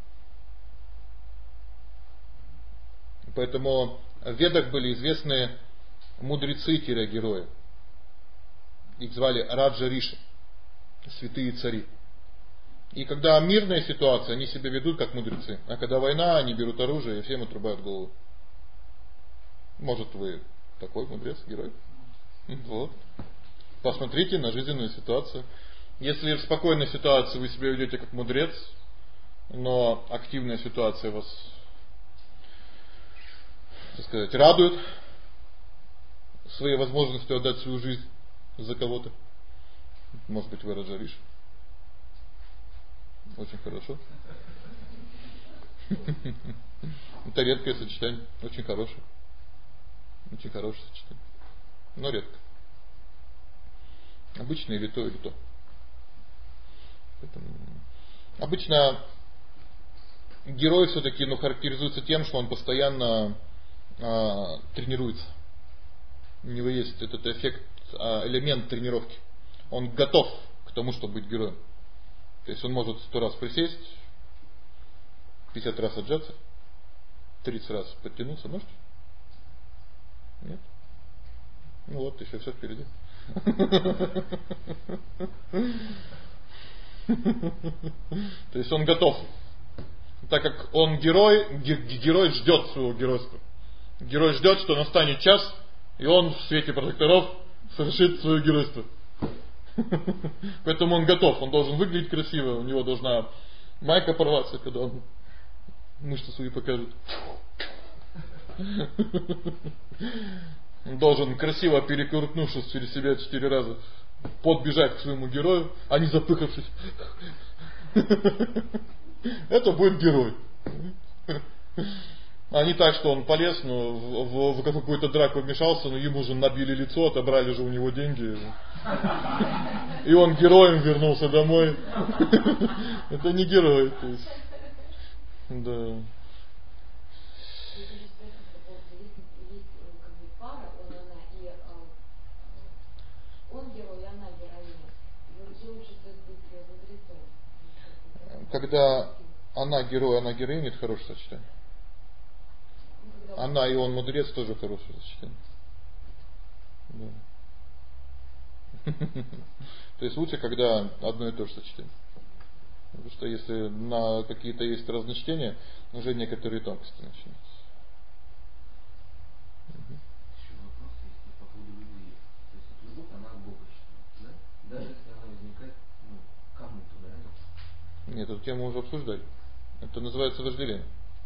Поэтому в Ведах были известны мудрецы-герои. Их звали Раджа Риши, святые цари. И когда мирная ситуация, они себя ведут как мудрецы. А когда война, они берут оружие и всем отрубают голову. Может, вы такой мудрец, герой? Вот. Посмотрите на жизненную ситуацию. Если в спокойной ситуации вы себя ведете как мудрец, но активная ситуация вас, так сказать, радует своей возможностью отдать свою жизнь за кого-то. Может быть, вы Раджа Риши. Очень хорошо. Это редкое сочетание. Очень хорошее. Очень хорошее сочетание. Но редко. Обычно или то, или то. Поэтому... Обычно герой все-таки характеризуется тем, что он постоянно тренируется. У него есть этот эффект, элемент тренировки. Он готов к тому, чтобы быть героем. То есть он может 100 раз присесть, 50 раз отжаться, 30 раз подтянуться. Можете? Нет? Ну вот, еще все впереди. То есть он готов. Так как он герой, герой ждет своего геройства. Герой ждет, что настанет час, и он в свете прожекторов совершит свое геройство. Поэтому он готов, он должен выглядеть красиво, у него должна майка порваться, когда он мышцы свои покажет. Он должен красиво перекрутнувшись через себя 4 раза подбежать к своему герою, а не запыхавшись. Это будет герой. А не так, что он полез, но в какую-то драку вмешался, но ему же набили лицо, отобрали же у него деньги. И он героем вернулся домой. Это не герой. То есть, да. Когда она герой, она героиня, это хорошее сочетание. Она и он мудрец тоже хорошее сочетание. Да. То есть лучше, когда одно и то же сочетание. Потому что если на какие-то есть разночтения, уже некоторые тонкости начинаются. Еще вопрос есть по поводу любви. То есть любовь, она от Бога считается, да? Даже если она возникает, кому-то, да? Нет, эту тему уже обсуждали. Это называется вожделение.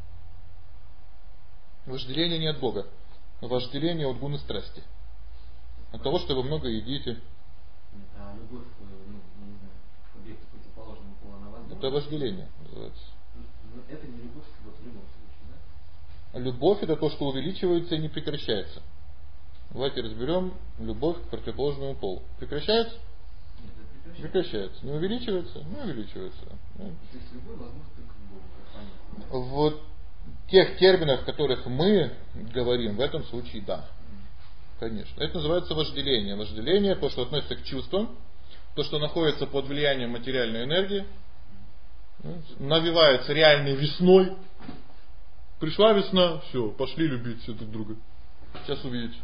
Вожделение не от Бога. Вожделение от гуны страсти. От того, что вы много едите. Нет, а любовь, не знаю, к объекту противоположному полу, она возможна? Это вожделение называется. Но это не любовь вот в любом случае, да? Любовь это то, что увеличивается и не прекращается. Давайте разберем любовь к противоположному полу. Прекращается? Нет, это прекращается. Не увеличивается? Не увеличивается. То есть любовь возможна только к Богу, как понятно. Вот в тех терминах, в которых мы говорим, в этом случае да. Конечно. Это называется вожделение. Вожделение, то, что относится к чувствам, то, что находится под влиянием материальной энергии, навивается реальной весной. Пришла весна, все, пошли любить все друг друга. Сейчас увидите.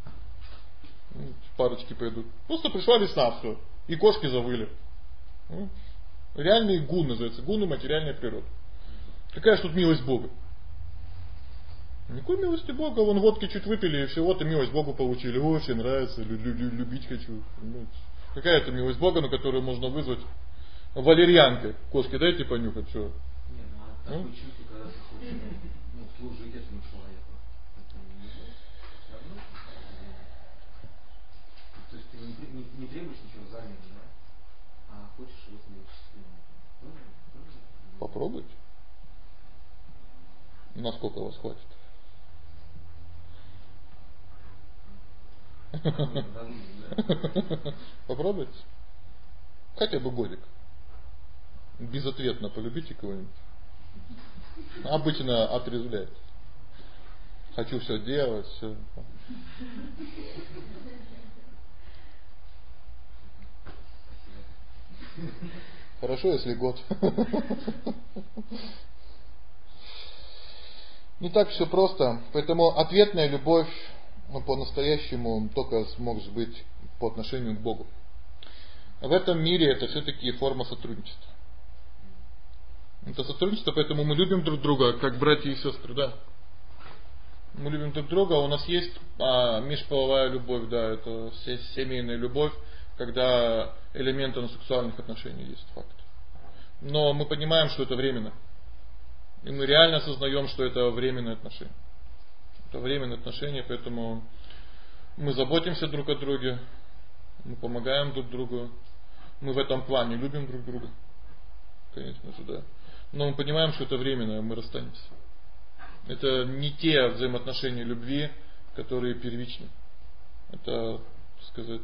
Парочки пойдут. Просто пришла весна, все. И кошки завыли. Реальный гун называется. Гуны материальной природы. Какая ж тут милость Бога? Никакой милости Бога. Вон водки чуть выпили, и всего-то милость Богу получили. Очень нравится, любить хочу. Какая это милость Бога, на которую можно вызвать валерьянкой? Кошки дайте понюхать, что? Не, такое чувство, когда ты хочешь служить этому человеку. Это не любовь. Равно? То есть ты не требуешь ничего взамен, да? А хочешь его сделать счастливым. Тоже? Попробуйте. Насколько вас хватит? Попробуйте. Хотя бы годик. Безответно полюбите кого-нибудь. Обычно отрезвляет. Хочу все делать, все. Хорошо, если год. Не так все просто. Поэтому ответная любовь по-настоящему только сможет быть по отношению к Богу. В этом мире это все-таки форма сотрудничества. Это сотрудничество, поэтому мы любим друг друга, как братья и сестры, да. Мы любим друг друга, у нас есть межполовая любовь, да, это семейная любовь, когда элементы сексуальных отношений есть, факт. Но мы понимаем, что это временно. И мы реально осознаем, что это временные отношения. Это временные отношения, поэтому мы заботимся друг о друге, мы помогаем друг другу, мы в этом плане любим друг друга. Конечно же, да. Но мы понимаем, что это временно, мы расстанемся. Это не те взаимоотношения любви, которые первичны. Это, так сказать,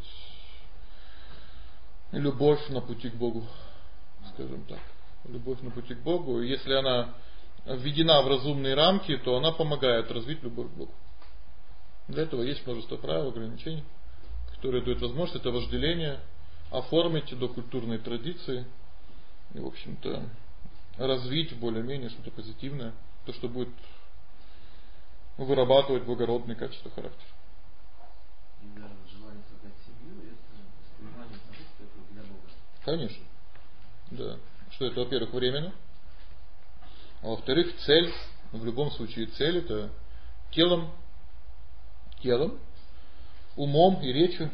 любовь на пути к Богу, скажем так. Любовь на пути к Богу. И если она введена в разумные рамки, то она помогает развить любовь к Богу. Для этого есть множество правил, ограничений, которые дают возможность это вожделение оформить до культурной традиции и, в общем-то, развить более-менее что-то позитивное, то, что будет вырабатывать благородные качества характера. И даже желание создать семью, это воспринимание того, что это для Бога. Конечно. Да. Что это, во-первых, временно. А во-вторых, цель, в любом случае цель это телом, умом и речью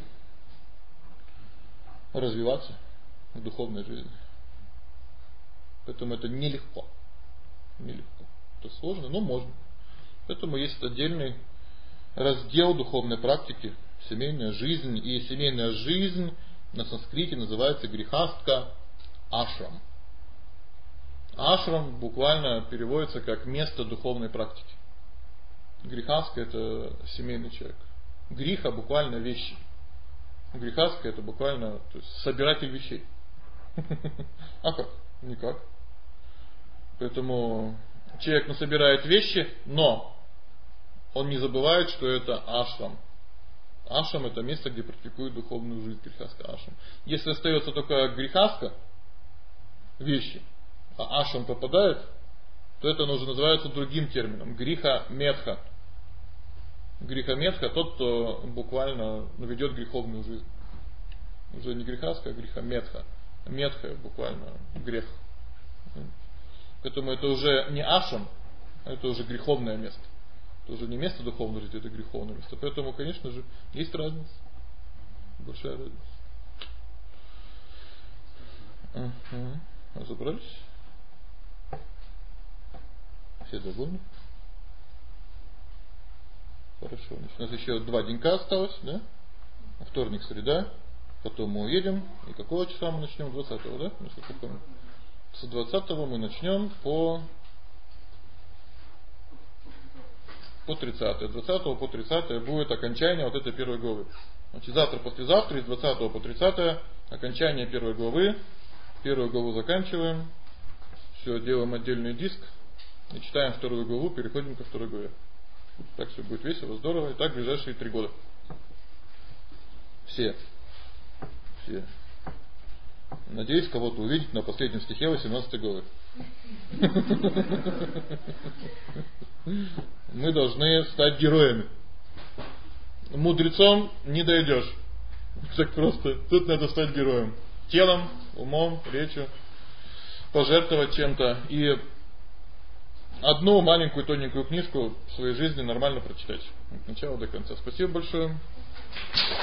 развиваться в духовной жизни. Поэтому это нелегко. Нелегко. Это сложно, но можно. Поэтому есть отдельный раздел духовной практики семейная жизнь. И семейная жизнь на санскрите называется грихастха ашрам. Ашрам буквально переводится как место духовной практики. Грихастха это семейный человек. Гриха буквально вещи. Грихастха это буквально, то есть, собиратель вещей. А как? Никак. Поэтому человек насобирает вещи, но он не забывает, что это ашрам. Ашрам это место, где практикуют духовную жизнь, грихастха ашрам. Если остается только грихастха, вещи, а ашрам попадает, то это уже называется другим термином. Гриха метха. Гриха метха тот, кто буквально ведет греховную жизнь. Уже не грихастха, а гриха метха. Метха буквально грех. Поэтому это уже не ашрам, а это уже греховное место. Это уже не место духовной жизни, это греховное место. Поэтому, конечно же, есть разница. Большая разница. Разобрались? Все довольны? Хорошо. Значит, у нас еще 2 денька осталось, да? Вторник, среда. Потом мы уедем. И какого числа мы начнем? 20-го, да? Насколько помню. С 20-го мы начнем по 30-е. С 20 по 30 будет окончание вот этой первой главы. Значит, завтра, послезавтра, с 20 по 30 окончание первой главы. Первую главу заканчиваем. Все, делаем отдельный диск. И читаем вторую главу, переходим ко второй главе. Так все будет весело, здорово. И так в ближайшие 3 года. Все. Надеюсь, кого-то увидеть на последнем стихе 18 главы. Мы должны стать героями. Мудрецом не дойдешь. Так просто. Тут надо стать героем. Телом, умом, речью. Пожертвовать чем-то. И одну маленькую тоненькую книжку в своей жизни нормально прочитать. От начала до конца. Спасибо большое.